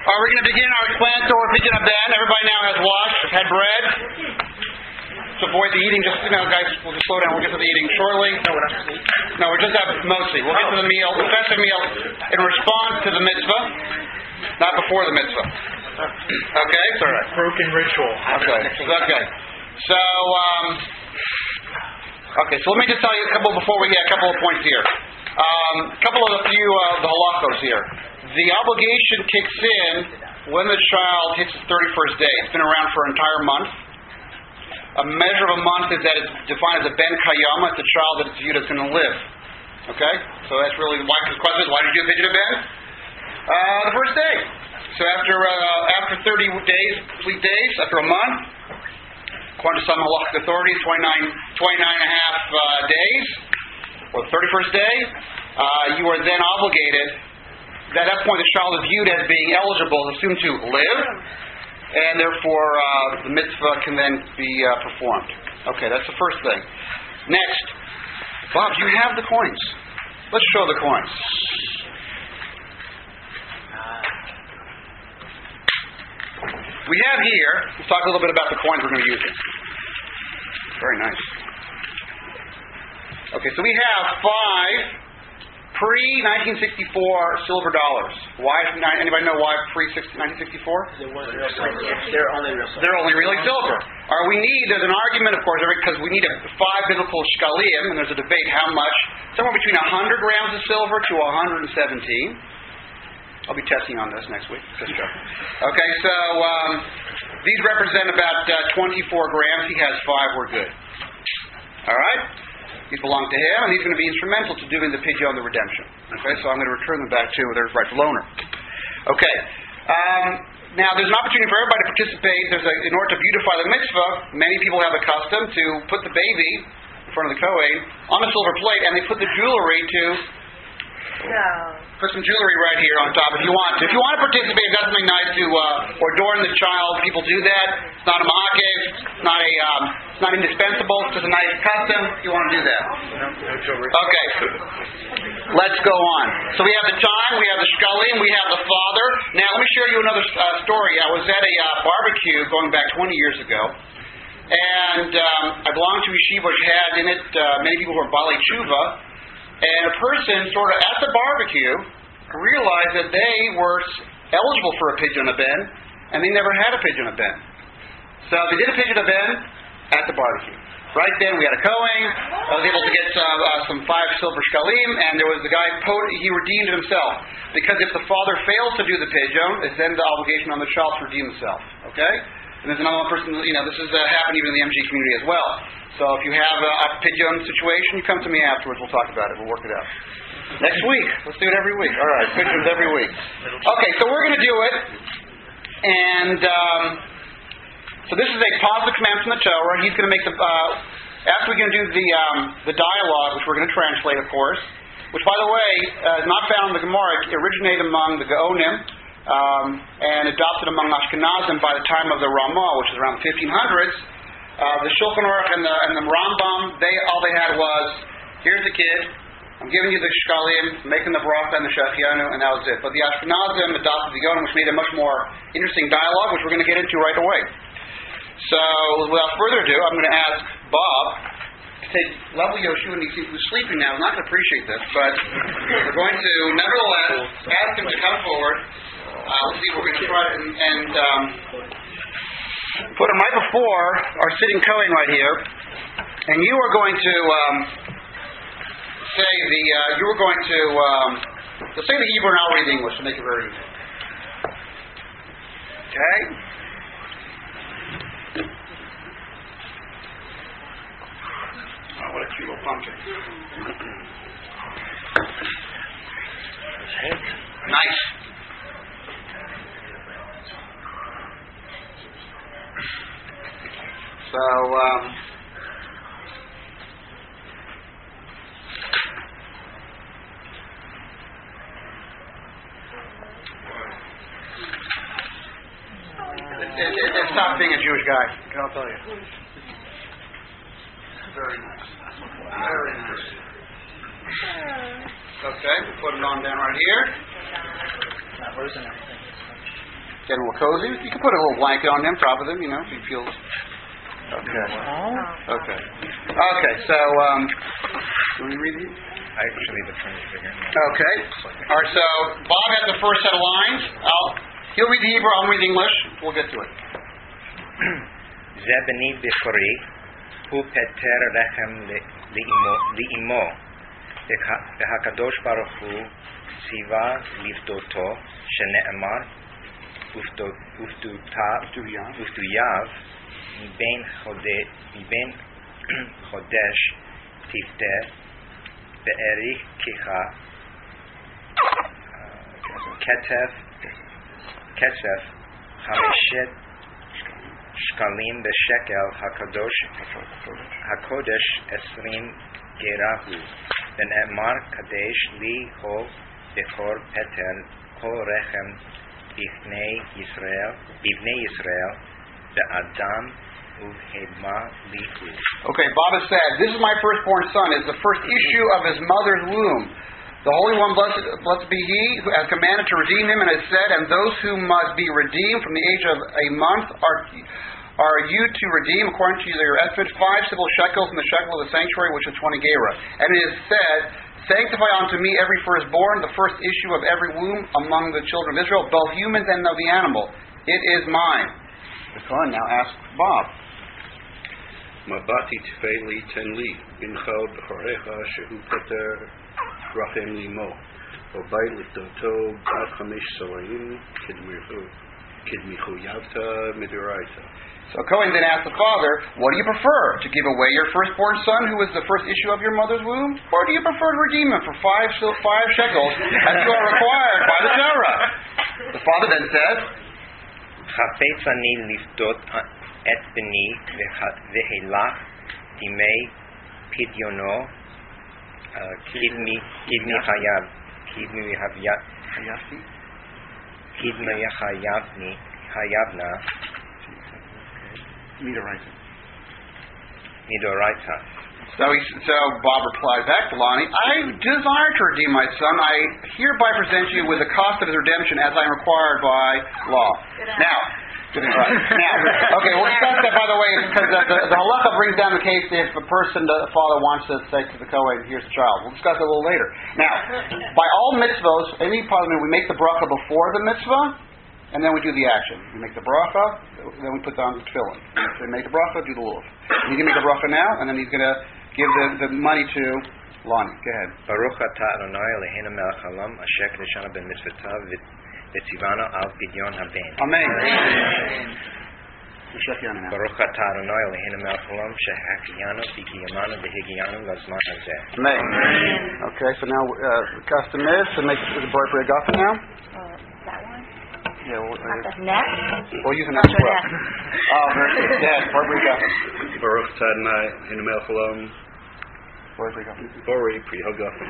We're going to begin our explanatory Pidyon Haben. Everybody now has washed, had bread. To avoid the eating, just, guys, we'll just slow down. We'll get to the eating shortly. No, we're not supposed to eat. No, we're just having mostly. We'll get to the meal, the festive meal, in response to the mitzvah, not before the mitzvah. Okay? It's all right. Broken ritual. Okay. So, so let me just tell you a couple of points here. A couple of the halachos here. The obligation kicks in when the child hits his 31st day. It's been around for an entire month. A measure of a month is that it's defined as a ben kayama. It's a child that it's viewed as going to live. Okay? So that's really why. The question is, why did you do a Pidyon Haben? The first day. So after 30 days, complete days, after a month, according to some halachic authorities, 29 and a half days, or the 31st day, you are then obligated. At that point, the child is viewed as being eligible, assumed to live, and therefore the mitzvah can then be performed. Okay, that's the first thing. Next, Bob, do you have the coins? Let's show the coins. We have here, let's talk a little bit about the coins we're going to be using. Very nice. Okay, so we have 5 pre-1964 silver dollars. Why? Anybody know why pre-1964? They're only real silver. They're only really silver. There's an argument, of course, because we need 5 biblical shkalim, and there's a debate how much. Somewhere between 100 grams of silver to 117. I'll be testing on this next week. Just joking. Okay, so these represent about 24 grams. He has 5. We're good. All right? These belong to him, and he's going to be instrumental to doing the pidyon, the redemption. Okay, so I'm going to return them back to their rightful owner. Okay. Now, there's an opportunity for everybody to participate. In order to beautify the mitzvah, many people have a custom to put the baby in front of the Kohen on a silver plate, and they put the jewelry put some jewelry right here on top if you want to. If you want to participate, you've got something nice to adorn the child. People do that. It's not a ma'akev. It's not indispensable. It's just a nice custom. If you want to do that. Okay. Let's go on. So we have the time, we have the shkalim, we have the father. Now let me share you another story. I was at a barbecue going back 20 years ago. And I belonged to a yeshiva which had in it many people who were balei tshuva. And a person sort of at the barbecue realized that they were eligible for a Pidyon Haben, and they never had a Pidyon Haben. So they did a Pidyon Haben at the barbecue. Right then, we had a Kohen. I was able to get some 5 silver shkalim, and there was the guy, he redeemed himself. Because if the father fails to do the Pidyon, it's then the obligation on the child to redeem himself. Okay? And there's another person, this has happened even in the MG community as well. So if you have a Pidyon situation, you come to me afterwards. We'll talk about it. We'll work it out. Next week. Let's do it every week. All right. Pidyons every week. Okay, so we're going to do it. And so this is a positive command from the Torah. He's going to make after we're going to do the dialogue, which we're going to translate, of course, which, by the way, is not found in the Gemara. It originated among the Gaonim and adopted among Ashkenazim by the time of the Ramah, which is around the 1500s. The Shulchan Aruch and the Rambam, all they had was, here's the kid, I'm giving you the shkalim, making the bracha and the shehecheyanu, and that was it. But the Ashkenazim adopted the Yonim, which made a much more interesting dialogue, which we're going to get into right away. So, without further ado, I'm going to ask Bob to take level Yoshu, and who's sleeping now, is not going to appreciate this, but we're going to, nevertheless, ask him to come forward. Let's see, we're going to try and put him right before our sitting Kohen right here, and you are going to say the Hebrew and I'll read the English to make it very easy. Okay? Oh, what a cute little pumpkin. Nice. So, it stopped being a Jewish guy, I'll tell you. Very nice. Very nice. Okay, we'll put it on down right here. Get a little cozy. You can put a little blanket on them, top of them, if he feels. Okay. Okay. Okay. So, can we read these? Actually, the term is bigger. Okay. All right. So Bob has the first set of lines. He'll read the Hebrew. I'll read the English. We'll get to it. זה בני בכורי, הוא פטר רחם לאמו, והקדוש ברוך הוא ציווה לפדותו, שנאמר, ופדויו מבין חודש תפתה, בעריכך כסף 5 שקלים בשקל הקודש 20 גרה הוא, ונאמר קדש לי הו בכור פטר כל רחם בבני ישראל באדם ובהמה לי הוא. Okay, Bob has said, this is my firstborn son, is the first issue of his mother's womb. The Holy One, blessed be He, who has commanded to redeem him, and has said, and those who must be redeemed from the age of a month are you to redeem, according to your estimate, 5 civil shekels in the shekel of the sanctuary, which is 20 gerah. And it is said, sanctify unto me every firstborn, the first issue of every womb among the children of Israel, both humans and of the animal. It is mine. The son now asks Bob. מבטי תפלי תן לי, בנך ובחוריך שהוא פטר רחם לאמו, ובית לפדותו בת 5 סלעים כדמחויבת מדאורייתא. So Cohen then asked the father, what do you prefer, to give away your firstborn son who is the first issue of your mother's womb, or do you prefer to redeem him for 5 shekels as you are required by the Torah? The father then said, חפץ אני לפדות את בני והילך דמי פדיונו קדמי חייבנה מדאורייתא. So Bob replied back to Lonnie, I desire to redeem my son. I hereby present you with the cost of his redemption as I am required by law. Now, okay, we'll discuss that, by the way, because the halacha brings down the case if the father wants to say to the Kohen, here's the child. We'll discuss it a little later. Now, by all mitzvahs, any parliament, we make the bracha before the mitzvah, and then we do the action. We make the bracha, then we put down the tefillin. So we make the bracha, do the lulav. He's going to make the bracha now, and then he's going to give the money to Lonnie. Go ahead. Baruch atah Adonai Eloheinu melech haolam asher kedeshanu b'mitzvotav v'tzivanu al pidyon haben. Amen. Baruch atah Adonai Eloheinu melech haolam shehachiyanu v'kiyamanu v'higiyanu lazman hazeh. Amen. Okay, so now the custom is to make the bright bread gaffa now. That one? Yeah, we'll use the next as well. Oh, very good. Yeah, bright bread gaffa. Baruch atah Adonai Eloheinu melech haolam. Bori pri hagafen.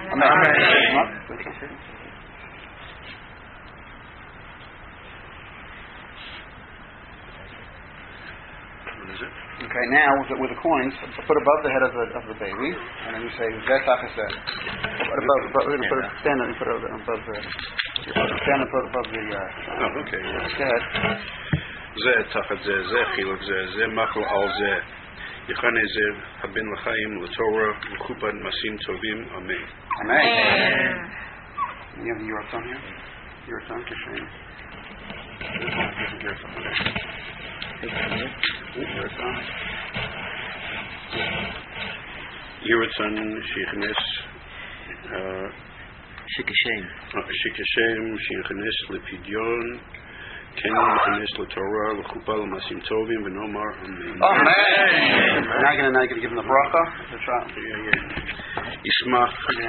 Okay, now with the coins, put above the head of the baby, and then you say Zetachaseh. We're going to put it stand and put it above the stand and put it above the. Oh, okay. Go ahead. זה תחת זה חילוק זה מחל על זה. יחנה זה הבן לחיים לתורה וחופת מעשים טובים, אמן. Amen. You have your son here? Your son, Kishain. Your son. Your son, Shekhanes. Shekashem, Shekhanes lepidyon. כן נכנס לתורה, לחופה, למעשים טובים, ונאמר אמן. Amen. Now you're going to give him the bracha. ישמח.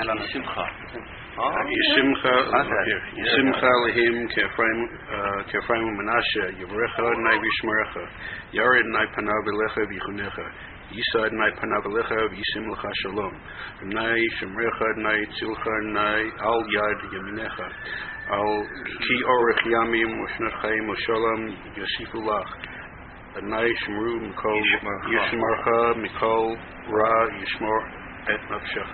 ישמחה להם כאפרים ומנשה, יברך אדוני וישמרך, ירא אדוני פניו אליך ויחונך, יישא אדוני פניו אליך ויישם לך שלום. אדוני שמרך, אדוני יצילך, אדוני על יד ימינך. כי אורך ימים ושנות חיים ושלום יוסיפו לך. אדוני שמרו מכל ישמרך, מכל רע ישמור את נפשך.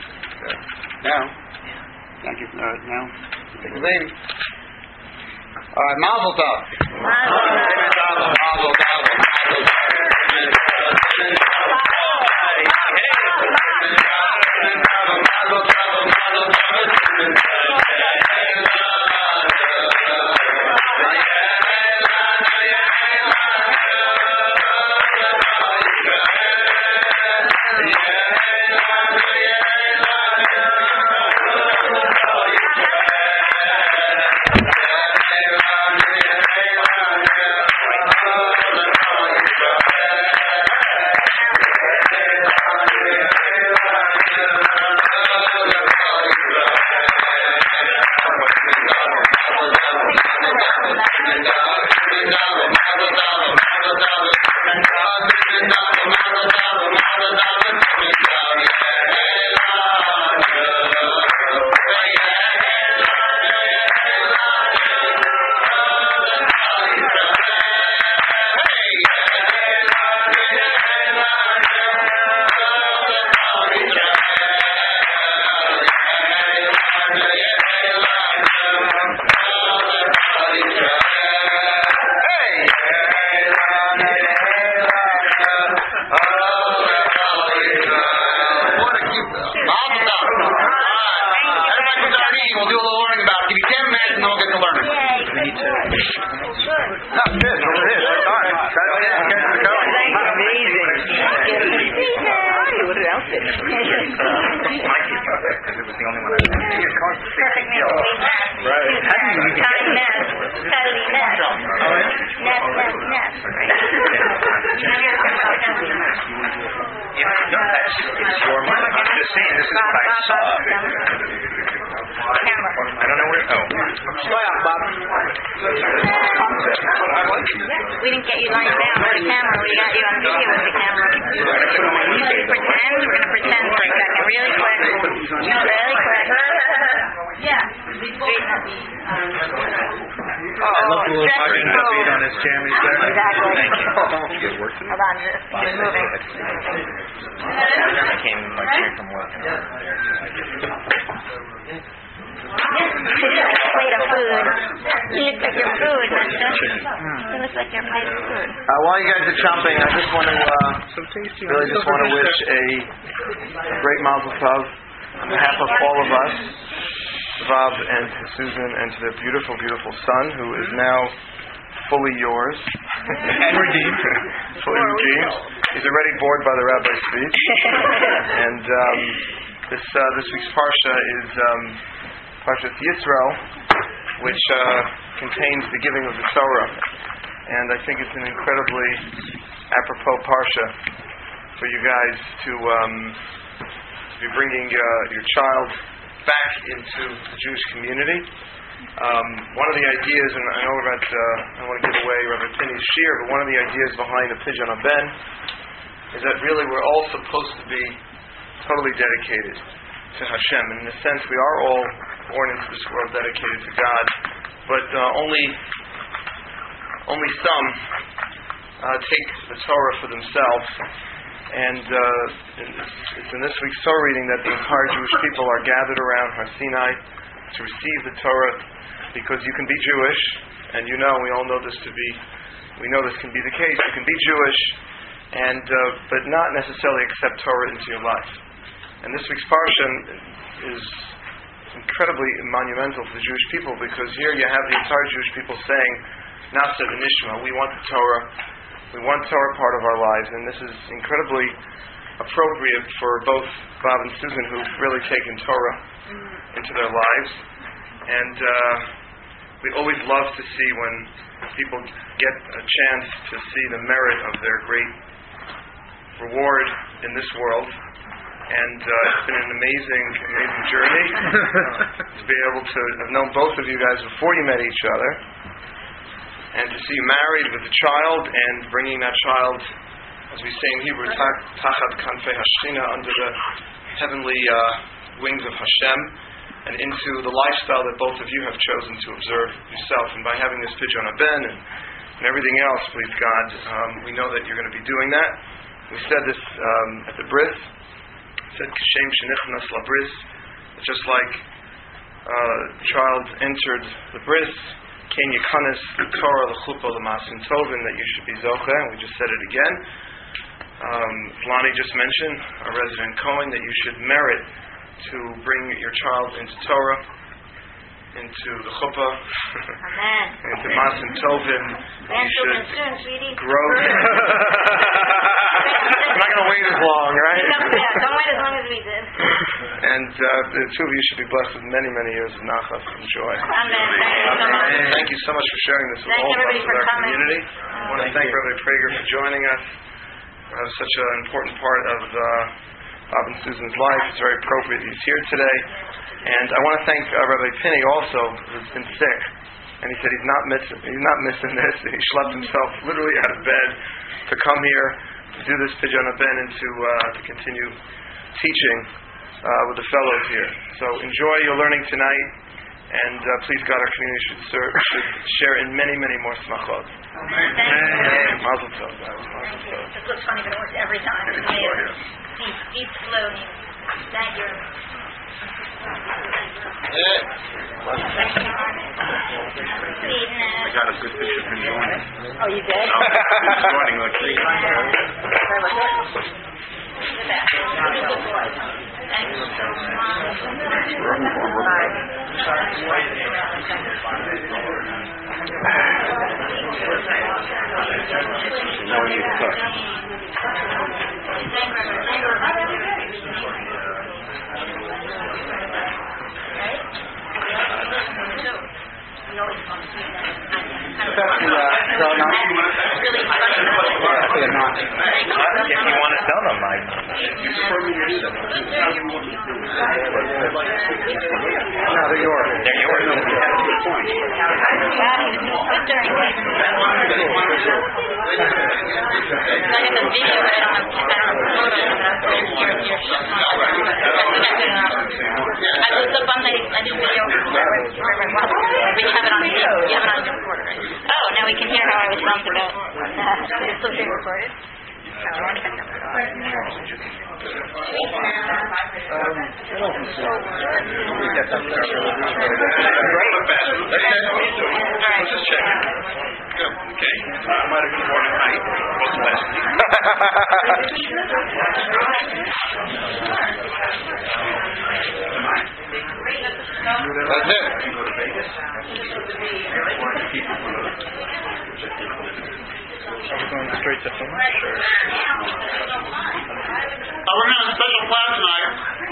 Now, thank you. Now, take the baby. All right, Mazel Tov. Mazel We'll do a little learning about it. Give you 10 minutes and then we'll get to learning. That's good. All right. What an outfit. Mikey, because it was the only one I knew. Perfect meal. Right. Tiny nest. Tiny nest. Nest. No, it's your money. I'm just saying, this is what I saw. Camera. I don't know where. Oh. Bob. We didn't get you lying down with the camera. We got you on video with the camera. We're going to pretend for a second. Really quick. Really quick. Yeah. I love the little fucking feet on his jammies there. Exactly. Thank you. Hold on, just moving. I came straight from work. Plate of food. You look like your food, mister. You look like your plate of food. While you guys are chomping, I just want to wish a great Mazel Tov on behalf of all of us, Bob and to Susan, and to their beautiful, beautiful son, who is now fully yours. And redeemed. Fully redeemed. He's already bored by the rabbi's speech. And this week's Parsha is Parshat Yisro, which contains the giving of the Torah. And I think it's an incredibly apropos Parsha for you guys to be bringing your child back into the Jewish community. One of the ideas, and I know I don't want to give away Rabbi Pinney's shir, but one of the ideas behind the Pidyon Ben is that really we're all supposed to be totally dedicated to Hashem. And in a sense, we are all born into this world dedicated to God, but only some take the Torah for themselves. And it's in this week's Torah reading that the entire Jewish people are gathered around Har Sinai to receive the Torah, because you can be Jewish, and we all know this we know this can be the case. You can be Jewish, and but not necessarily accept Torah into your life. And this week's Parsha is incredibly monumental for the Jewish people, because here you have the entire Jewish people saying, Nasa v'nishma, we want the Torah. We want Torah part of our lives, and this is incredibly appropriate for both Bob and Susan, who've really taken Torah into their lives. And we always love to see when people get a chance to see the merit of their great reward in this world. And it's been an amazing journey to be able to have known both of you guys before you met each other, and to see you married with a child and bringing that child, as we say in Hebrew, tachat kanfei hashchina, under the heavenly wings of Hashem, and into the lifestyle that both of you have chosen to observe yourself. And by having this Pidyon Ben and everything else, please God, we know that you're going to be doing that. We said this at the bris. Said Kashem Shenichnas Labris, just like the child entered the bris, Ken Yekanis, the Torah, the Chuppah, the Masin Tovin, that you should be Zocheh, and we just said it again. Lonnie just mentioned, our resident Cohen, that you should merit to bring your child into Torah, into the Chuppah, into Masin Tovin. You should grow. I'm not going to wait as long, right? Don't wait as long as we did. And the two of you should be blessed with many, many years of nachas and joy. Amen. Thank you so much for sharing this with Thank all of us, everybody with for our coming. community. I want to thank Rabbi Prager for joining us. Such an important part of Bob and Susan's life. It's very appropriate he's here today. And I want to thank Rabbi Pinney also, who's been sick. And he said he's not missing this. He schlepped himself literally out of bed to come here to do this Pidyon Ben and to continue teaching with the fellows here. So enjoy your learning tonight, and please God, our community should share in many, many more smachot. Amen. Mazel tov, guys. Mazel tov. This looks funny, but it works every time. It's amazing. Deep flow. Thank you. I got a good picture of him joining. Oh, you did? He's joining like me. Thank you so If you want to tell them, Mike. No, they're yours. They're yours. Oh, now we can hear how I was bumped about. It's still being recorded. Let's just check. Good. Okay. I might have been born at night. Most last That's it. Are we going straight to film? We're going to have a special class tonight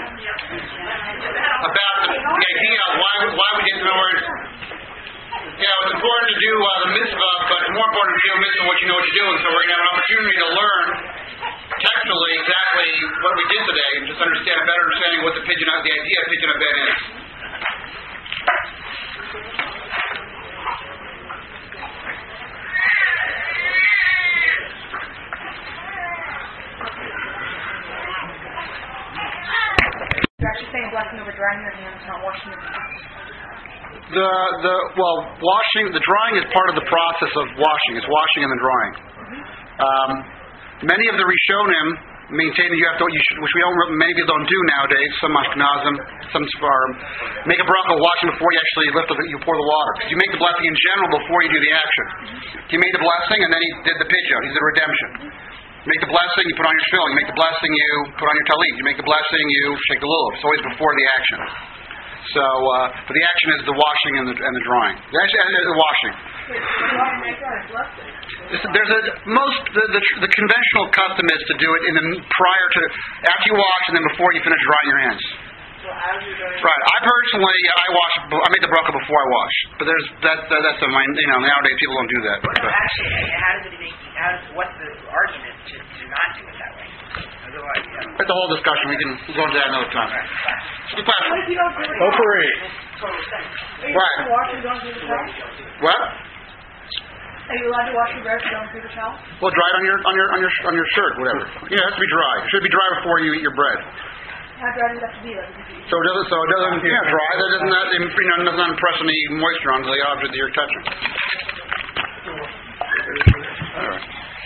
about the idea of why we get to know where it's important to do the mitzvah, but it's more important to do a mitzvah what you know what you're doing. So we're going to have an opportunity to learn textually exactly what we did today and just understand a better understanding what the idea of Pidyon Ben is. You're actually saying blessing over drying your hands, not washing your hands. The drying is part of the process of washing. It's washing and then drying. Many of the Rishonim maintain that which many people don't do nowadays. Some Ashkenazim, some Sfarim, make a bracha washing before you actually you pour the water. Because you make the blessing in general before you do the action. He made the blessing and then he did the pidyon. He did the redemption. You make the blessing, you put on your tefillin. You make the blessing, you put on your talit. You make the blessing, you shake the lulav. It's always before the action. So, but the action is the washing and the drying. The washing. The conventional custom is to do it after you wash and then before you finish drying your hands. Right. I personally, I make the bracha before I wash. But nowadays people don't do that. Actually, what's the argument to not do it that way? That's the whole discussion. We can go into that another time. Good question. What if you don't do it? Potpourri. Right. Wash and don't do the towel? What? Are you allowed to wash your bread if you don't do the towel? Well, dry it on your shirt, whatever. Yeah, it has to be dry. It should be dry before you eat your bread. How dry does it have to be? So it doesn't dry. That does not impress any moisture onto the object that you're touching. All right.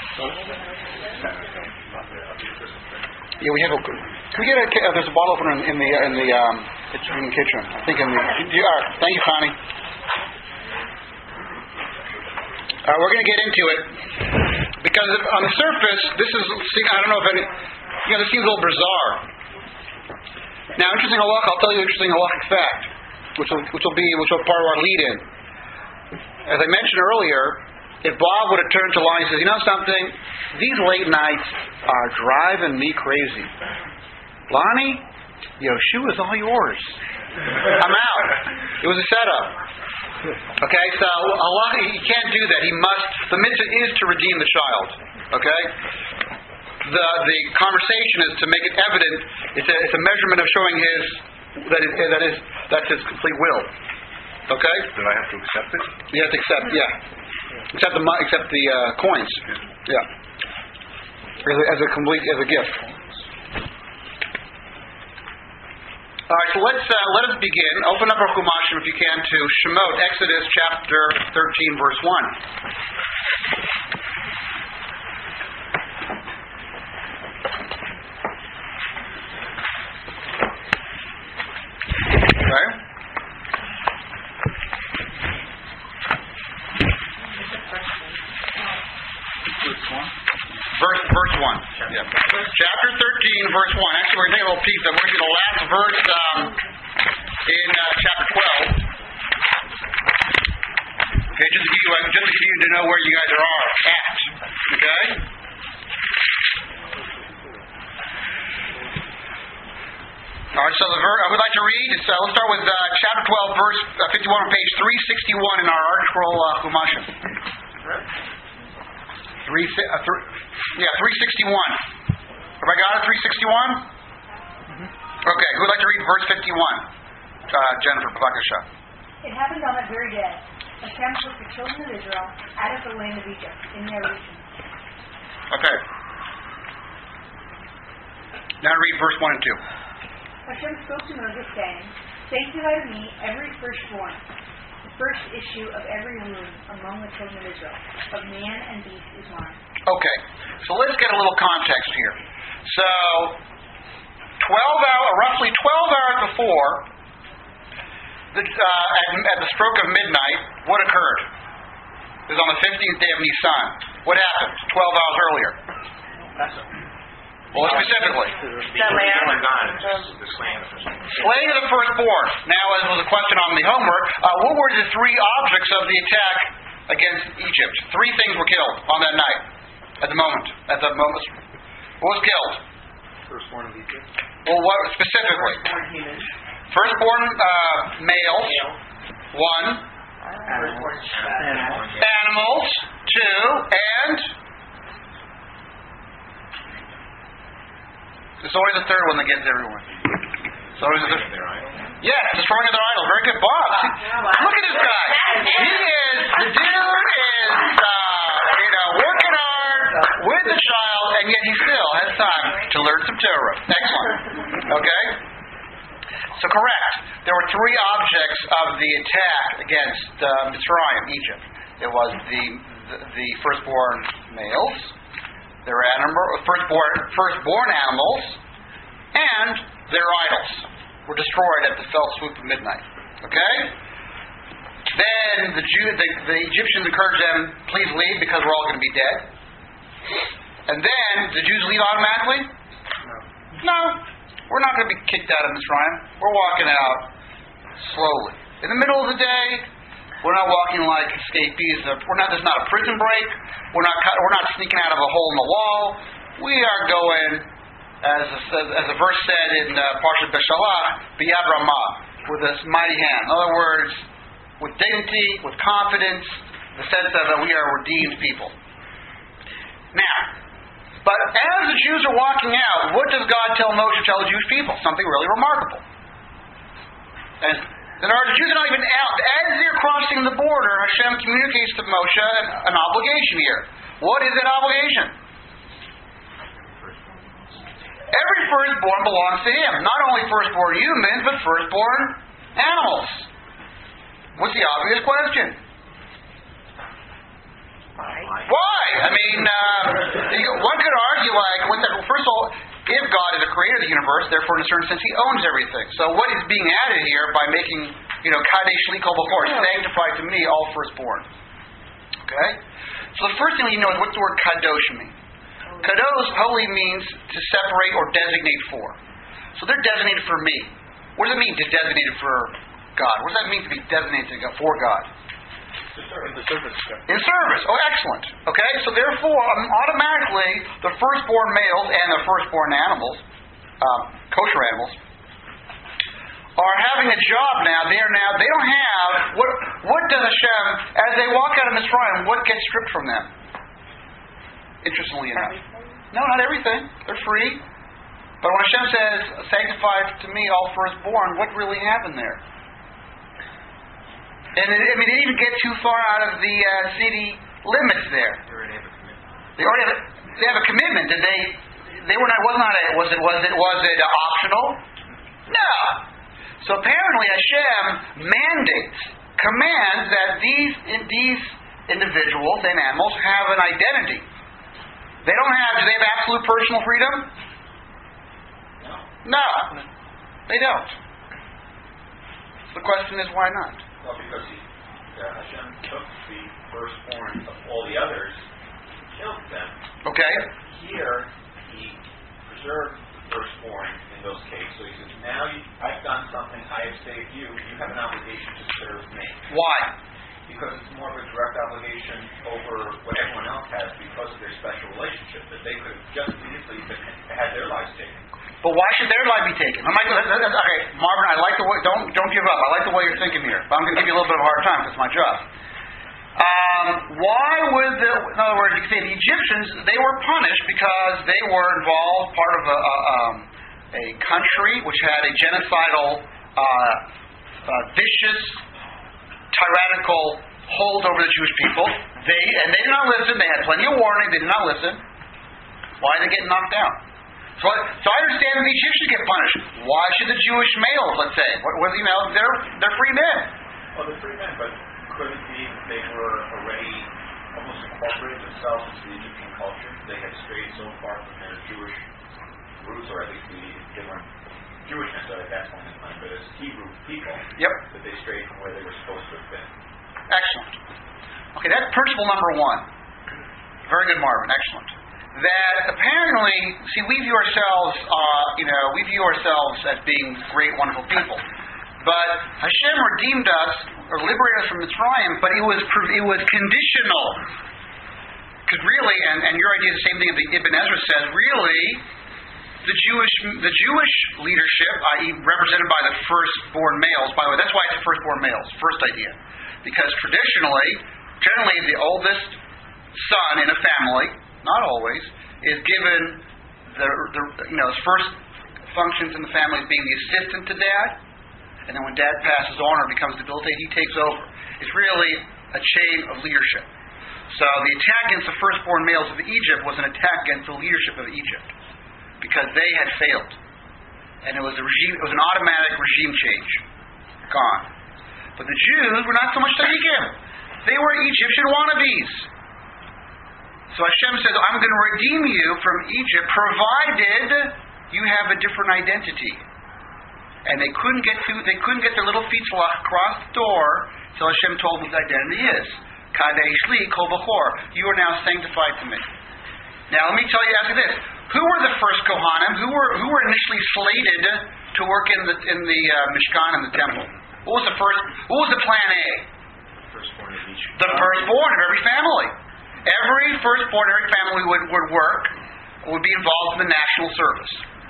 Yeah, we have a. Can we get there's a bottle opener in the kitchen. I think in the. Thank you, Connie. We're going to get into it because on the surface, this is. I don't know if any. This seems a little bizarre. Now, interesting halacha. I'll tell you an interesting halachic fact, which will be part of our lead-in. As I mentioned earlier, if Bob would have turned to Lonnie and says, "You know something? These late nights are driving me crazy. Lonnie, Yoshua is all yours. I'm out." It was a setup. Okay, so Allah, he can't do that. He must. The mitzvah is to redeem the child. Okay, the conversation is to make it evident. It's a measurement of showing that's his complete will. Okay. Do I have to accept it? You have to accept. Yeah. Accept the coins. Yeah. As a gift. All right, so let us begin. Open up our Chumashim, if you can, to Shemot, Exodus chapter 13, verse 1. Okay. Verse 1. Yeah. Chapter 13, verse 1. Actually, we're going to take a little piece. I'm going to do the last verse in chapter 12. Okay, just to give you to know where you guys are at. Okay? All right, so I would like to read. Let's start with chapter 12, verse 51 on page 361 in our Art Scroll Chumashim. 361. Have I got it? 361? Okay, who would like to read verse 51? Jennifer, Bavakasha. It happened on that very day. Hashem took the children of Israel out of the land of Egypt in their region. Okay. Now read verse 1 and 2. Hashem spoke to Moses, saying, "Sanctify to me every firstborn, the first issue of every womb among the children of Israel, of man and beast is mine." Okay, so let's get a little context here. So, roughly 12 hours before, at the stroke of midnight, what occurred? It was on the 15th day of Nisan. What happened 12 hours earlier? Well, specifically. Slaying of the firstborn. Now, as was a question on the homework, what were the three objects of the attack against Egypt? Three things were killed on that night. At the moment. What was killed? Firstborn of Egypt. Well, what specifically? Firstborn males. 1. Animals. 2. And there's always a third one that gets everyone. It's always a third. Yes, destroying their idol. Very good, Bob. Look at this guy. The dude is working hard with the child, and yet he still has time to learn some Torah. Excellent. Okay? So correct. There were three objects of the attack against Mitzrayim, Egypt. It was the firstborn males, their firstborn animals, and their idols were destroyed at the fell swoop of midnight. Okay? Then the Egyptians encouraged them, "Please leave because we're all going to be dead." And then, the Jews leave automatically? No. We're not going to be kicked out of Mitzrayim. We're walking out slowly. In the middle of the day, we're not walking like escapees. There's not a prison break. We're not sneaking out of a hole in the wall. We are going, as the verse said in Parshat Beshalach, B'yad Ramah, with this mighty hand. In other words, with dignity, with confidence, the sense that we are redeemed people. Now, but as the Jews are walking out, what does God tell Moshe to tell the Jewish people? Something really remarkable. And the Jews are not even out. As they're crossing the border, Hashem communicates to Moshe an obligation here. What is that obligation? Every firstborn belongs to him. Not only firstborn humans, but firstborn animals. What's the obvious question? Why? I mean, one could argue first of all, if God is the creator of the universe, therefore in a certain sense he owns everything. So what is being added here by making, Kadesh Likol B'chor, sanctify to me all firstborn? Okay? So the first thing you know is what's the word kadosh mean? Kadosh, holy, means to separate or designate for. So they're designated for me. What does it mean to designate for God? What does that mean to be designated for God? In the service. In service. Oh, excellent. Okay, so therefore, automatically, the firstborn males and the firstborn animals, kosher animals, are having a job now. They don't have, what does Hashem, as they walk out of Mitzrayim, what gets stripped from them? Interestingly enough. No, not everything. They're free. But when Hashem says, sanctify to me all firstborn, what really happened there? And they didn't even get too far out of the city limits there. They have a commitment. Did they? They were not. Was it optional? No. So apparently Hashem commands that these individuals and animals have an identity. Do they have absolute personal freedom? No. They don't. The question is, why not? Well, because Hashem took the firstborn of all the others, killed them. Okay. Here, he preserved the firstborn in those cases. So he says, now I've done something, I have saved you, you have an obligation to serve me. Why? Because it's more of a direct obligation over what everyone else has because of their special relationship, that they could have just easily had their lives taken. But why should their life be taken? Okay, Marvin, I like the way. Don't give up. I like the way you're thinking here. But I'm going to give you a little bit of a hard time because it's my job. Why would in other words, you could say the Egyptians, they were punished because they were involved, part of a country which had a genocidal, vicious, tyrannical hold over the Jewish people. They did not listen. They had plenty of warning. They did not listen. Why are they getting knocked down? So I understand that the Egyptians get punished. Why should the Jewish males, let's say, they're free men? Well, they're free men, but could it be that they were already almost incorporated themselves into the Egyptian culture? They had strayed so far from their Jewish roots, or at least they weren't Jewish necessarily at that point in time, but as Hebrew people, that they strayed from where they were supposed to have been. Excellent. Okay, that's principle number one. Very good, Marvin. Excellent. That apparently, we view ourselves, as being great, wonderful people. But Hashem redeemed us or liberated us from Mitzrayim, but it was conditional. Because really, and your idea is the same thing that Ibn Ezra says. Really, the Jewish leadership, i.e., represented by the firstborn males. By the way, that's why it's the firstborn males. First idea, because generally, the oldest son in a family. Not always, is given his first functions in the family as being the assistant to dad, and then when dad passes on or becomes debilitated, he takes over. It's really a chain of leadership. So the attack against the firstborn males of Egypt was an attack against the leadership of Egypt, because they had failed, and it was an automatic regime change, gone. But the Jews were not so much tzaddikim; they were Egyptian wannabes. So Hashem says, I'm going to redeem you from Egypt, provided you have a different identity. And they couldn't get their little feet across the door until Hashem told them what the identity is. Kadesh li kol b'chor. You are now sanctified to me. Now let me tell you after this. Who were the first Kohanim? Who were initially slated to work in the Mishkan and the temple? What was the plan A? Firstborn of each. The firstborn of every family. Every firstborn, every family would be involved in the national service.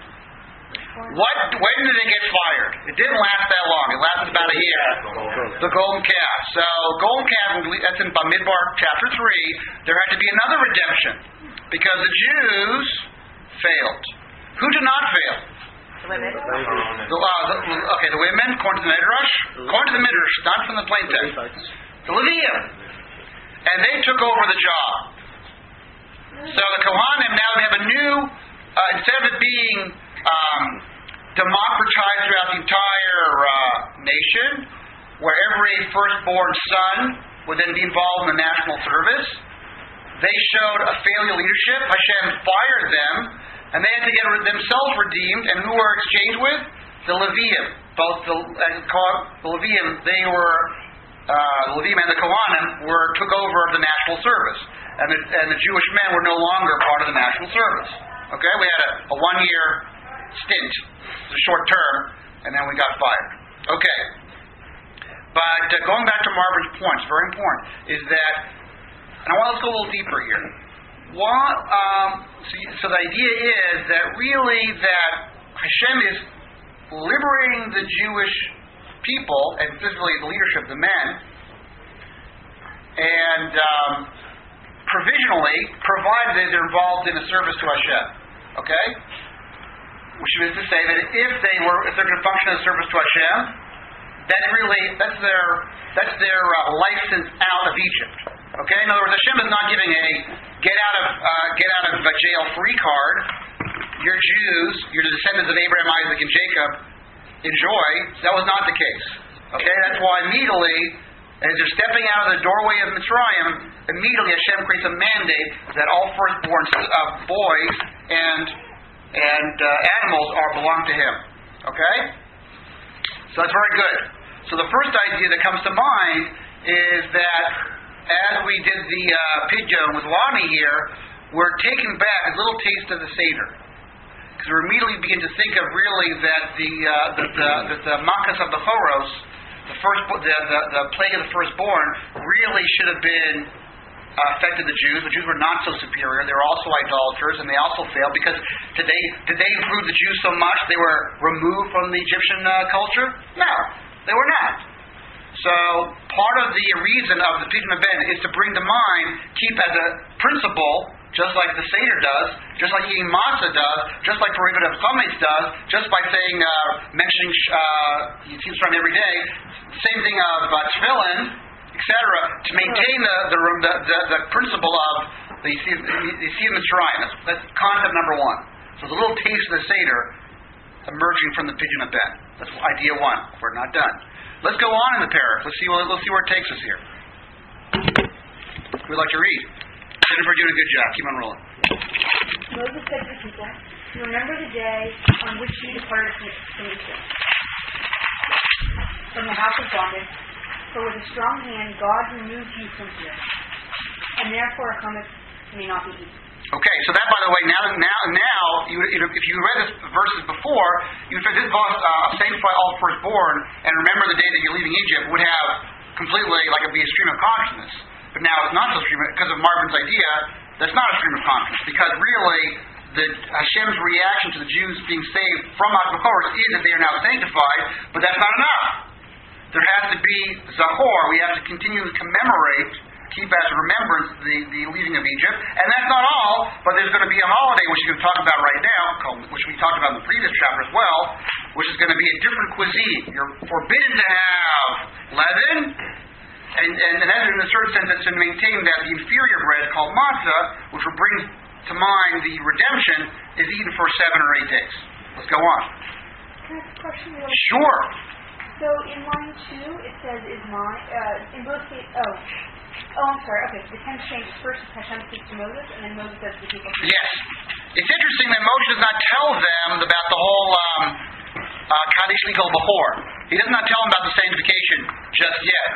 When did it get fired? It didn't last that long. It lasted about a year. The golden calf. So, golden calf, that's in Bamidbar chapter 3. There had to be another redemption because the Jews failed. Who did not fail? The women. The women, according to the Midrash. According to the Midrash, not from the plain text. The Levium. And they took over the job. So the Kohanim now have a new, instead of it being democratized throughout the entire nation, where every firstborn son would then be involved in the national service, they showed a failure of leadership. Hashem fired them, and they had to get themselves redeemed. And who were exchanged with? The Levium. Both the Levium, they were Levim and the Kohanim took over the national service, and the Jewish men were no longer part of the national service. Okay, we had a 1-year stint, it was a short term, and then we got fired. Okay, but going back to Marvin's point, it's very important, is that, and I want to go a little deeper here. So the idea is that really that Hashem is liberating the Jewish people, and specifically the leadership, the men, and provisionally, provided that they're involved in a service to Hashem. Okay? Which is to say that if they're going to function as a service to Hashem, that's their license out of Egypt. Okay? In other words, Hashem is not giving a get out of jail free card. You're Jews, you're the descendants of Abraham, Isaac, and Jacob. Enjoy. That was not the case. Okay? That's why immediately, as they're stepping out of the doorway of Mitzrayim, immediately Hashem creates a mandate that all firstborn boys and animals belong to Him. Okay? So that's very good. So the first idea that comes to mind is that as we did the Pidyon with Lonnie here, we're taking back a little taste of the Seder. Because we immediately begin to think of really that the Makas of the Choros, the plague of the firstborn, really should have been affected the Jews. The Jews were not so superior. They were also idolaters, and they also failed because did they improve the Jews so much they were removed from the Egyptian culture? No, they were not. So part of the reason of the Pidyon Ben is to bring to mind, keep as a principle, just like the Seder does, just like eating matzah does, just like Paribet of Chametz does, just by saying, mentioning Yitzhak every day, same thing of Tefillin, etc., to maintain the principle of the Yetziat Mitzrayim. That's concept number one. So there's a little taste of the Seder emerging from the Pidyon Ben. That's idea one. We're not done. Let's go on in the parak. Let's see where it takes us here. We'd like to read. Jennifer, doing a good job. Keep on rolling. Moses said to the people, "Remember the day on which you departed from Egypt, from the house of bondage. For with a strong hand God removed you from here, and therefore a chametz may not be eaten." Okay, so that, by the way, now, if you read this verses before, you would say this verse, sanctify all firstborn, and remember the day that you're leaving Egypt, would have completely, like it'd be a stream of consciousness. But now it's not so stream, because of Marvin's idea, that's not a stream of consciousness, because really, Hashem's reaction to the Jews being saved from Hashem's is that they are now sanctified, but that's not enough. There has to be Zachor, we have to continue to commemorate, keep as a remembrance the leaving of Egypt. And that's not all, but there's going to be a holiday, which we're going to talk about right now, which we talked about in the previous chapter as well, which is going to be a different cuisine. You're forbidden to have leaven, and that in a certain sense, it's to maintain that the inferior bread called matzah, which will bring to mind the redemption, is eaten for 7 or 8 days. Let's go on. Can I ask a question? Sure. So in line 2, it says, "Is mine," in both cases, I'm sorry. Okay, the tense changes. First, Hashem speaks to Moses, and then Moses says to the people. Yes. It's interesting that Moshe does not tell them about the whole Kadesh Mikol Bechor. He does not tell them about the sanctification just yet.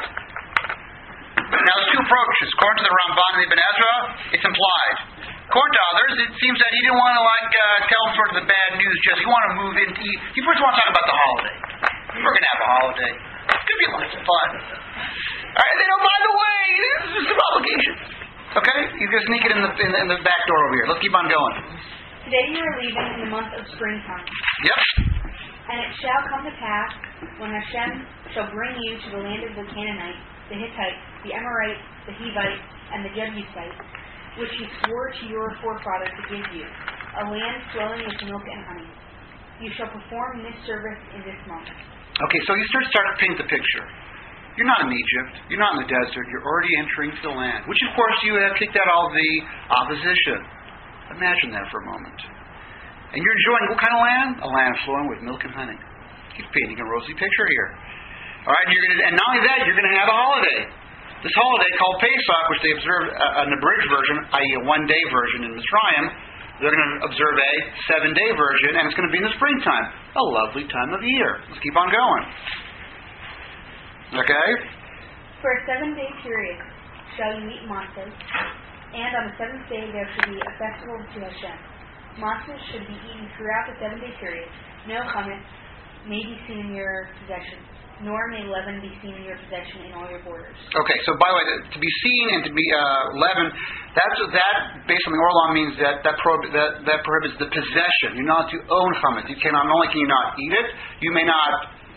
Now, there's 2 approaches. According to the Ramban and Ibn Ezra, it's implied. According to others, it seems that he didn't want to tell them sort of the bad news. He wanted to move into. He first wanted to talk about the holiday. We're going to have a holiday. It's going to be lots of fun. All right, then, by the way, this is some obligations. Okay, he's going to sneak it in the back door over here. Let's keep on going. Today you are leaving in the month of springtime. Yep. And it shall come to pass when Hashem shall bring you to the land of the Canaanites, the Hittites, the Amorites, the Hivites, and the Jebusites, which He swore to your forefathers to give you, a land flowing with milk and honey. You shall perform this service in this month. Okay, so you start to paint the picture. You're not in Egypt. You're not in the desert. You're already entering the land, which, of course, you have kicked out all the opposition. Imagine that for a moment. And you're enjoying what kind of land? A land flowing with milk and honey. He's painting a rosy picture here. All right, and not only that, you're going to have a holiday. This holiday called Pesach, which they observe an abridged version, i.e. a 1-day version in Mitzrayim, they're going to observe a 7-day version, and it's going to be in the springtime. A lovely time of year. Let's keep on going. Okay? For a 7-day period shall you eat matzahs, and on the 7th day there should be a festival to Hashem. Matzahs should be eaten throughout the 7-day period. No chametz may be seen in your possession, nor may leaven be seen in your possession in all your borders. Okay, so by the way, to be seen and to be leaven, that based on the oral law means that prohibits the possession. You're not to own chametz. You cannot. Not only can you not eat it, you may not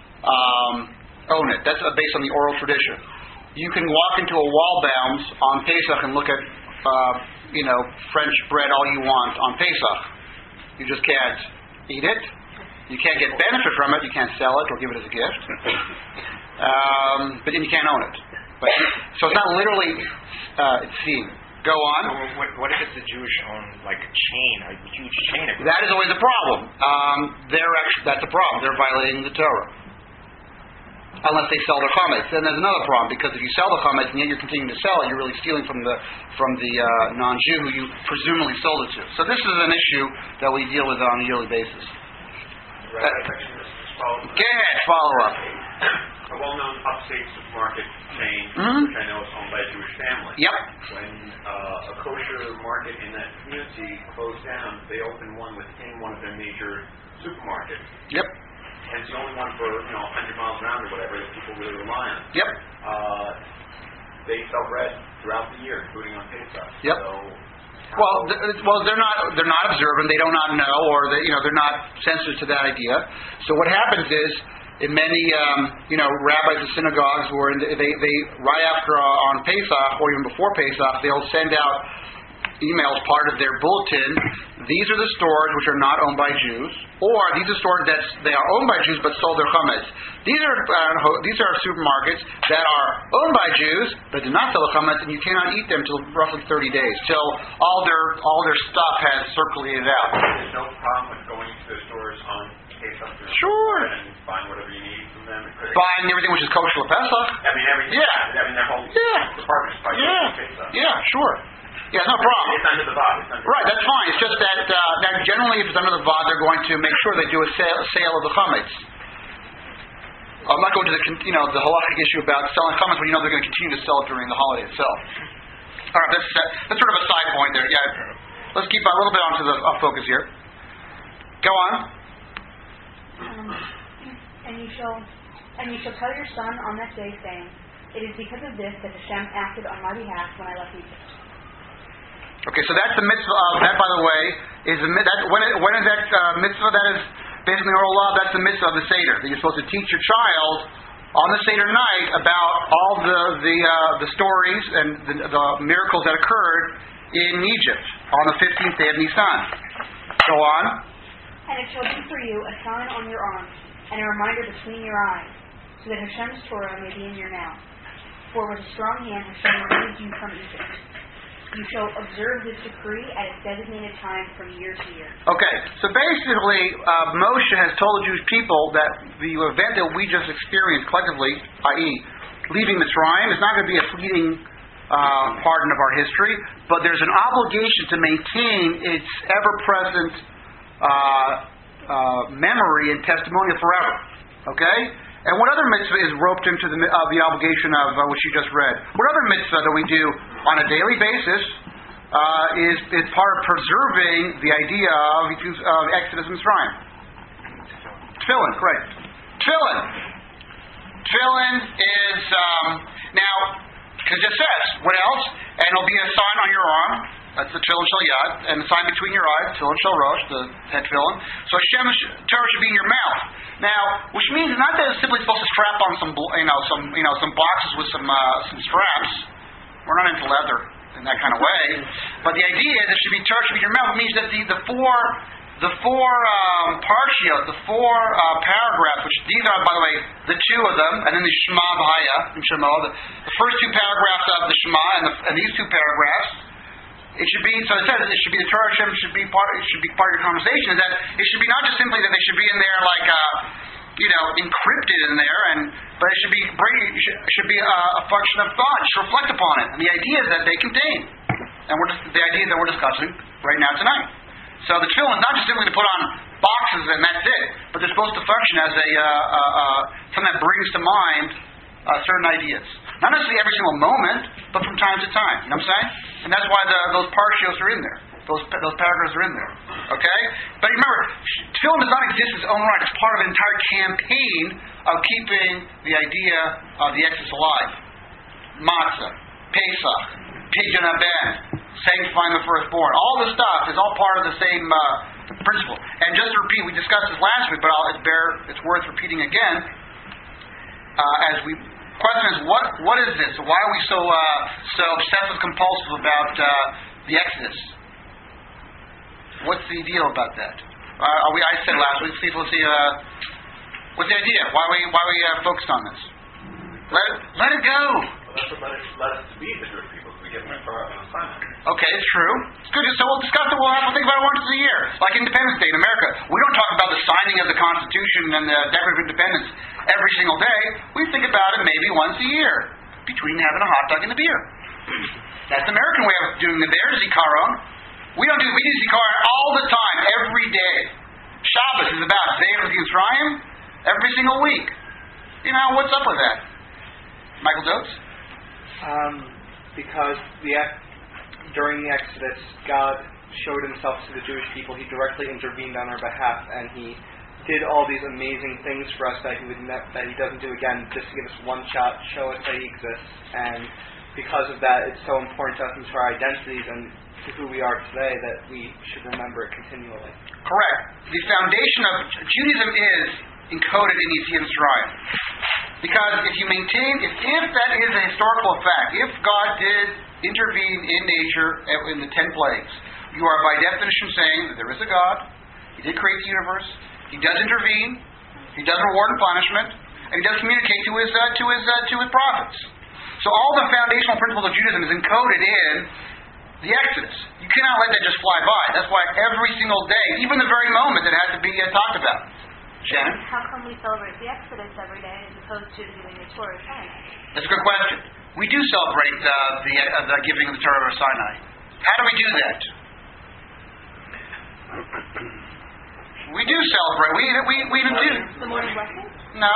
own it. That's based on the oral tradition. You can walk into a Waldbaum's on Pesach and look at French bread all you want on Pesach. You just can't eat it. You can't get benefit from it. You can't sell it or give it as a gift. But then you can't own it. So it's not literally it's seen. Go on. What if it's a Jewish owned, like a chain, a huge chain? That is always a problem. That's a problem. They're violating the Torah. Unless they sell their chametz, then there's another problem, because if you sell the chametz and yet you're continuing to sell it, you're really stealing from the non-Jew who you presumably sold it to. So this is an issue that we deal with on a yearly basis. Right. Go ahead, follow up. A well-known upstate supermarket chain, which I know is owned by a Jewish family. Yep. When a kosher market in that community closed down, they opened one within one of their major supermarkets. Yep. And it's the only one for 100 miles around or whatever that people really rely on. Yep. They sell bread throughout the year, including on Pesach. Yep. So, they're not observant. They do not know, or they're not sensitive to that idea. So what happens is, in many rabbis and synagogues, they right after on Pesach or even before Pesach, they'll send out emails, part of their bulletin. These are the stores which are not owned by Jews, or these are stores that they are owned by Jews but sold their chametz. These are supermarkets that are owned by Jews but do not sell the chametz, and you cannot eat them till roughly 30 days, till all their stuff has circulated out. There's no problem with going to the stores on Pesach Sure. and buying whatever you need from them. Buying everything which is kosher for Pesach. I mean everything. Yeah. I mean their whole department is probably Pesach. Yeah, sure. Yeah, no problem. It's under the VOD. Right, that's fine. It's just that generally if it's under the VOD, they're going to make sure they do a sale of the chametz. I'm not going to the halachic issue about selling chametz when they're going to continue to sell it during the holiday itself. All right, that's sort of a side point there. Yeah, let's keep a little bit onto the focus here. Go on. And you shall tell your son on that day, saying, "It is because of this that Hashem acted on my behalf when I left Egypt." Okay, so that's the mitzvah of that. By the way, when is that mitzvah? That is basically oral law. That's the mitzvah of the Seder. That you're supposed to teach your child on the Seder night about all the stories and the miracles that occurred in Egypt on the 15th day of Nisan. Go on. And it shall be for you a sign on your arm and a reminder between your eyes, so that Hashem's Torah may be in your mouth. For with a strong hand Hashem removed you from Egypt. You shall observe this decree at its designated time from year to year. Okay, so basically, Moshe has told the Jewish people that the event that we just experienced collectively, i.e., leaving Mitzrayim, is not going to be a fleeting part of our history, but there's an obligation to maintain its ever-present memory and testimony forever. Okay? And what other mitzvah is roped into the obligation of what you just read? What other mitzvah that we do on a daily basis is part of preserving the idea of Exodus and Mitzrayim? Tefillin, correct. Tefillin. Tefillin is, now, because it says, what else? And it'll be a sign on your arm. That's the tefillin shel yad, and the sign between your eyes, tefillin shel rosh, the head tefillin. So Hashem's Torah should be in your mouth. Now, which means not that it's simply supposed to strap on some boxes with some straps. We're not into leather in that kind of way. But the idea is it should be Torah should be in your mouth. It means that the four parshiot, the four paragraphs, which these are, by the way, the two of them, and then the Shema V'Haya and Shema, the first two paragraphs of the Shema and these two paragraphs. It should be, so it says it should be the Torah Hashem should be part of your conversation, is that it should be not just simply that they should be in there like encrypted in there, but it should be a function of thought, just reflect upon it. And the ideas that they contain. And the ideas that we're discussing right now tonight. So the tefillin is not just simply to put on boxes and that's it, but they're supposed to function as something that brings to mind certain ideas. Not necessarily every single moment, but from time to time. You know what I'm saying? And that's why those parshios are in there. Those paragraphs are in there. Okay? But remember, tefillin does not exist in its own right. It's part of an entire campaign of keeping the idea of the Exodus alive. Matzah, Pesach, Pidyon Ben, sanctifying the firstborn. All this stuff is all part of the same principle. And just to repeat, we discussed this last week, but it's worth repeating again. Question is, what is this? Why are we so obsessive compulsive about the Exodus? What's the deal about that? I said last week. Let's see. What's the idea? Why are we focused on this? Let it go. Well, let us be the Jewish people. We get the Torah on Sinai. Okay, it's true. It's good. So we'll discuss it. We'll have to think about it once a year, like Independence Day in America. We don't talk about the signing of the Constitution and the Declaration of Independence every single day. We think about it maybe once a year, between having a hot dog and a beer. That's the American way of doing it. There's Zikaron. We do Zikaron all the time, every day. Shabbos is about Zecher Yisrael every single week. You know, what's up with that? Michael Dotes? Because during the Exodus, God showed himself to the Jewish people. He directly intervened on our behalf, and he did all these amazing things for us that he doesn't do again, just to give us one shot, show us that he exists. And because of that, it's so important to us and to our identities and to who we are today that we should remember it continually. Correct. The foundation of Judaism is encoded in Yetziat Mitzrayim. Because if you maintain, if that is a historical fact, if God did intervene in nature in the 10 plagues, you are by definition saying that there is a God, He did create the universe, He does intervene, He does reward and punishment, and He does communicate to His prophets. So all the foundational principles of Judaism is encoded in the Exodus. You cannot let that just fly by. That's why every single day, even the very moment, it has to be talked about. Shannon? How come we celebrate the Exodus every day as opposed to giving the Torah at Sinai? That's a good question. We do celebrate the giving of the Torah at Sinai. How do we do that? We do celebrate. We even do. The morning blessing? No.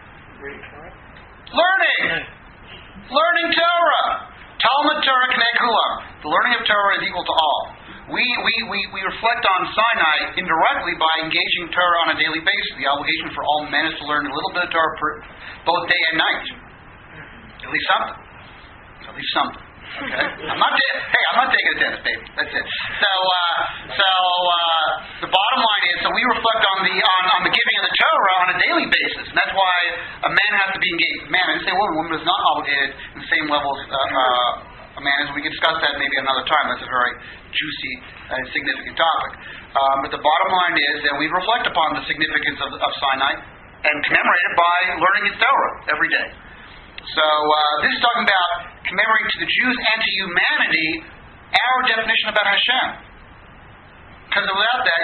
Learning. Learning Torah. Talmud Torah K'nei Kulam. The learning of Torah is equal to all. We reflect on Sinai indirectly by engaging Torah on a daily basis. The obligation for all men is to learn a little bit of Torah both day and night. At least something. Okay? I'm not taking a test, baby. That's it. So the bottom line is, so we reflect on the giving of the Torah on a daily basis, and that's why a man has to be engaged. Man, I didn't say woman is not obligated in the same level as a man is. We can discuss that maybe another time. That's a very juicy and significant topic. But the bottom line is that we reflect upon the significance of Sinai and commemorate it by learning its Torah every day. So this is talking about commemorating to the Jews and to humanity our definition about Hashem. Because without that,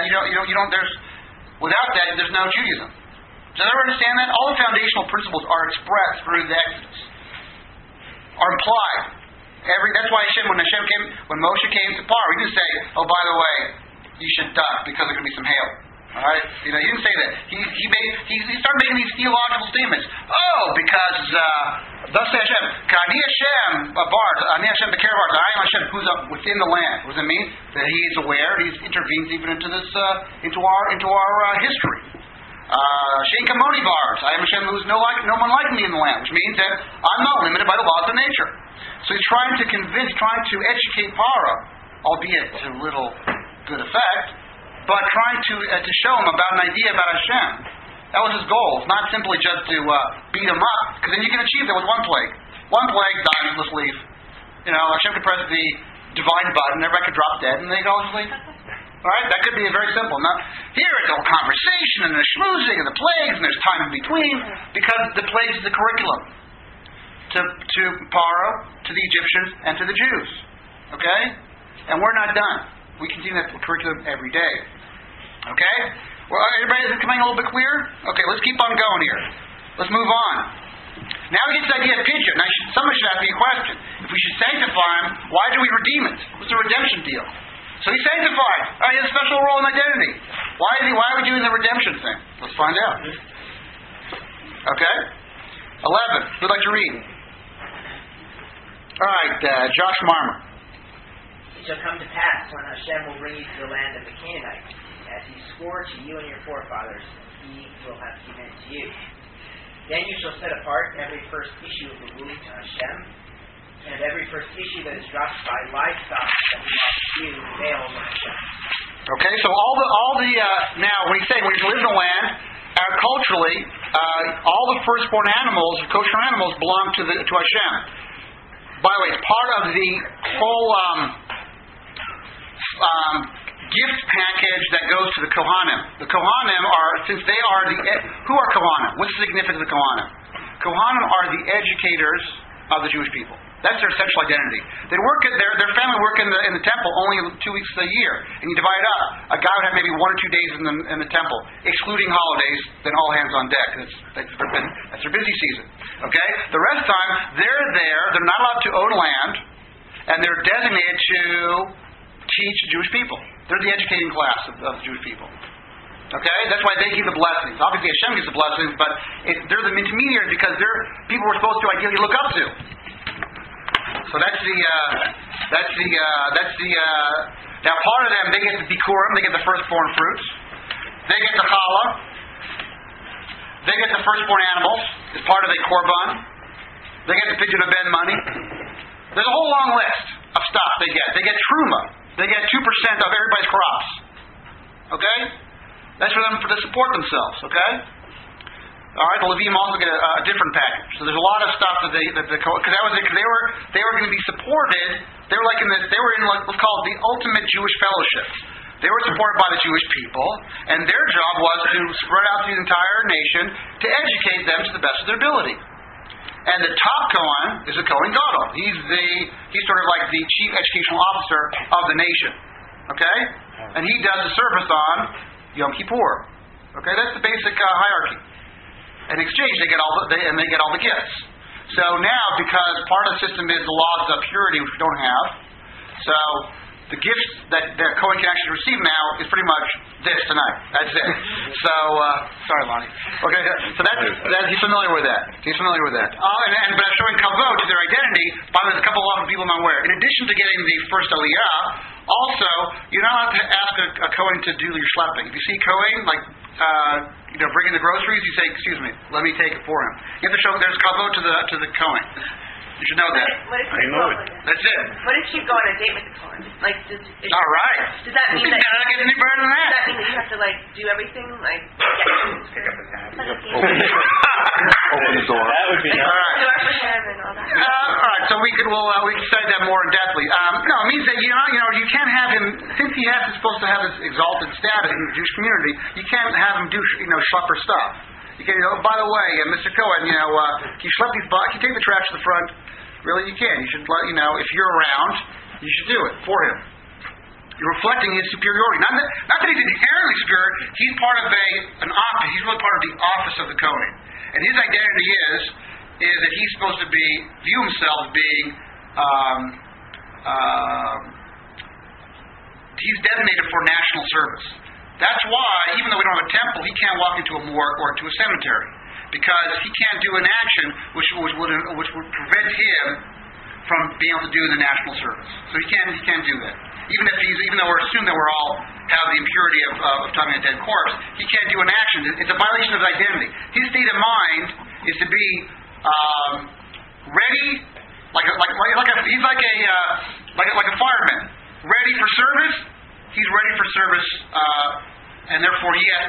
there's no Judaism. Does everyone understand that? All the foundational principles are expressed through the Exodus, are implied. That's why when Moshe came to Paro, he didn't say, "Oh, by the way, you should duck because there's going to be some hail." All right, he didn't say that. He started making these theological statements. Oh, because thus says Hashem, "K'ani Hashem Bard, Ani Hashem B'Kerav Bard, I am Hashem who's up within the land." What does it mean? That He is aware. He intervenes even into this, into our history. Shein Kamoni Bard, I am Hashem who's no one like me in the land, which means that I'm not limited by the laws of nature. So he's trying to educate Paro, albeit to little good effect, but trying to show him about an idea about Hashem. That was his goal. It's not simply just to beat him up, because then you can achieve that with one plague. One plague, diamonds leave. Hashem could press the divine button, everybody could drop dead, and they all just leave. Alright? That could be very simple. Now, here it's all conversation and the schmoozing and the plagues, and there's time in between, because the plagues is the curriculum to Paro, to the Egyptians, and to the Jews. Okay? And we're not done. We continue that curriculum every day. Okay? Well, everybody, is it coming a little bit clear? Okay, let's keep on going here. Let's move on. Now we get to the idea of Pidyon. Now, somebody should ask me a question. If we should sanctify him, why do we redeem it? What's the redemption deal? So he's sanctified. He has a special role and identity. Why are we doing the redemption thing? Let's find out. Okay? 11. Who'd like to read? All right, Josh Marmer. It shall come to pass when Hashem will bring you to the land of the Canaanites, as He swore to you and your forefathers, He will have given it to you. Then you shall set apart every first issue of the womb to Hashem, and every first issue that is dropped by livestock that belongs to you, males of Hashem. Okay, so all the now when he's saying when you live in the land, agriculturally, all the firstborn animals, kosher animals, belong to Hashem. By the way, it's part of the whole gift package that goes to the Kohanim. The Kohanim are, since they are who are Kohanim? What's the significance of the Kohanim? Kohanim are the educators of the Jewish people. That's their essential identity. They work at their family work in the temple only 2 weeks a year, and you divide it up. A guy would have maybe 1 or 2 days in the temple, excluding holidays. Then all hands on deck. That's their busy season. Okay, the rest of the time they're there. They're not allowed to own land, and they're designated to teach Jewish people. They're the educating class of the Jewish people. Okay, that's why they give the blessings. Obviously, Hashem gives the blessings, but they're the intermediaries because they're people we're supposed to ideally look up to. So that's the now part of them, they get the bikurim, they get the firstborn fruits, they get the challah, they get the firstborn animals as part of the korban, they get the pidyon ben money. There's a whole long list of stuff they get. They get truma, they get 2% of everybody's crops. Okay, that's for them to support themselves. Okay. All right, the Levim also get a different package. So there's a lot of stuff that they were going to be supported. They were in what's called the ultimate Jewish fellowship. They were supported by the Jewish people, and their job was to spread out to the entire nation to educate them to the best of their ability. And the top Kohen is a Kohen Gadol. He's sort of like the chief educational officer of the nation. Okay, and he does the service on Yom Kippur. Okay, that's the basic hierarchy. In exchange, they get all the gifts. So now, because part of the system is the laws of purity, which we don't have, so the gifts that the Kohen can actually receive now is pretty much this tonight. That's it. So, sorry, Lonnie. Okay, so he's familiar with that. But I'm showing kavod to their identity. By the way, there's a couple of other people I'm aware. In addition to getting the first aliyah, also you're not allowed to ask a Kohen to do your schlepping. If you see Kohen bringing the groceries, you say, "Excuse me, let me take it for him." You have to show there's kavod to the Kohen. You should know that. I know it. That's it. What if she go on a date with the Kohen? All right. Does that mean that? Not get any better than that. Does that mean that you have to do everything Pick up the tab. Open the door. That would be nice. All right. door for him and all that? All right. So we can study that more in depthly. No, it means that you can't have him, since he supposed to have this exalted status in the Jewish community. You can't have him do schlepper stuff. You can, by the way, Mr. Cohen, can you schlep these boxes? Can you take the trash to the front? Really, you can. You should let, if you're around, you should do it for him. You're reflecting his superiority. Not that he's inherently superior. He's part of an office. He's really part of the office of the Kohen. And his identity is that he's supposed to view himself as being, he's designated for national service. That's why, even though we don't have a temple, he can't walk into a morgue or to a cemetery, because he can't do an action which would prevent him from being able to do the national service. So he can't do that. Even though we're assuming that we're all have the impurity of touching a dead corpse, he can't do an action. It's a violation of his identity. His state of mind is to be ready, he's like a fireman, ready for service. He's ready for service, and therefore his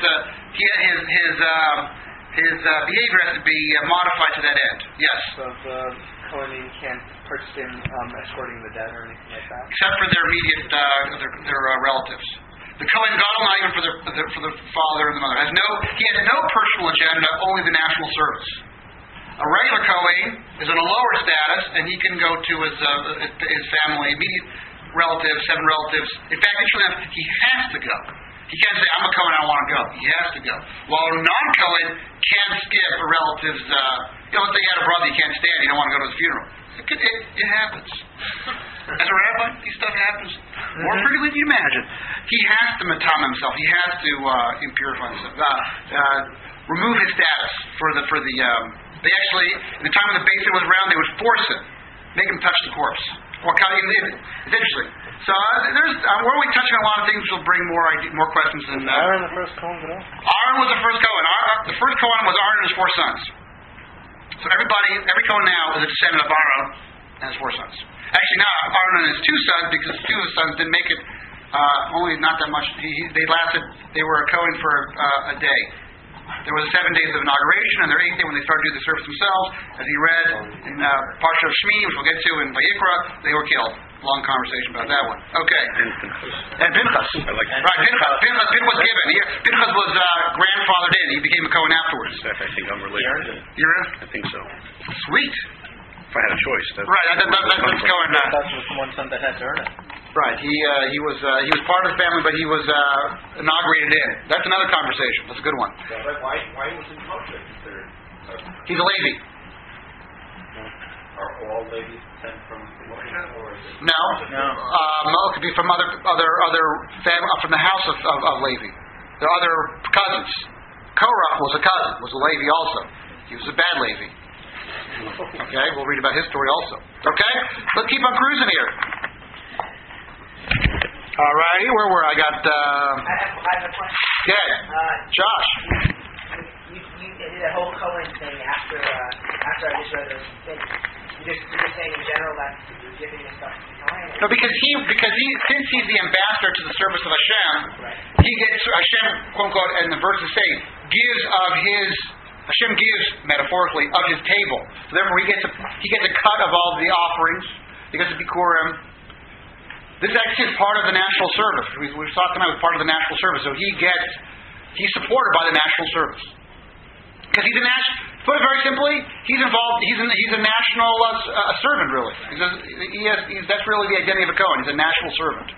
behavior has to be modified to that end. Yes. So the Kohanim can't participate in escorting the dead or anything like that, except for their immediate their relatives. The Kohen Gadol, not even for the father and the mother, he has no personal agenda, only the national service. A regular Kohen is in a lower status, and he can go to his family, immediate relatives, 7 relatives. In fact, he has to go. He can't say, "I'm a Kohen, I don't want to go." He has to go. While a non-Kohen can't skip a relative's. Let's say you had a brother you can't stand, you don't want to go to his funeral. It happens. As a rabbi, this stuff happens more frequently than you imagine. He has to matam himself. He has to impurify himself. Remove his status for the. They actually, in the time when the Beit Din was around, they would force him. make him touch the corpse. It's interesting. So we're only touching on a lot of things which will bring more questions. Was Aaron the first Cohen at all? Aaron was the first Cohen. The first Cohen was Aaron and his 4 sons. So every Cohen now is a descendant of Aaron and his 4 sons. Actually, not Aaron and his 2 sons, because 2 of his sons didn't make it. Only not that much. They were a Cohen for a day. There was 7 days of inauguration, and their 8th day when they started doing the service themselves, as he read in Parsha of Shmi, which we'll get to in Vayikra, they were killed. Long conversation about that one. Okay. And Pinchas. Right, Pinchas. Pinchas was given. Pinchas was grandfathered in. He became a Cohen afterwards. I think I'm related. You're in? I think so. Sweet. If I had a choice. Right, that's Cohen. That was the one son that had to earn it. Right, he was part of the family, but he was inaugurated in. That's another conversation. That's a good one. Why wasn't Moshe considered? He's a Levi. Are all ladies sent from Moshe, or is it? No. It could be from other family, from the house of Levi. There are other cousins. Korach was a cousin, was a Levi also. He was a bad Levi. Okay, we'll read about his story also. Okay, let's keep on cruising here. Alrighty, where were I? I have a question. Yeah, Josh. You did a whole Cohen thing after I just read those things. You're just saying in general that you're giving this stuff to Cohen? No, because he since he's the ambassador to the service of Hashem, he gets Hashem, quote unquote, and the verses say, Hashem gives metaphorically of his table. So therefore, he gets a cut of all the offerings. He gets a bikurim. This actually is part of the national service. We were talking about part of the national service. So he's supported by the national service. Because he's a national, put it very simply, he's involved, he's a national servant, really. That's really the identity of a Cohen. He's a national servant.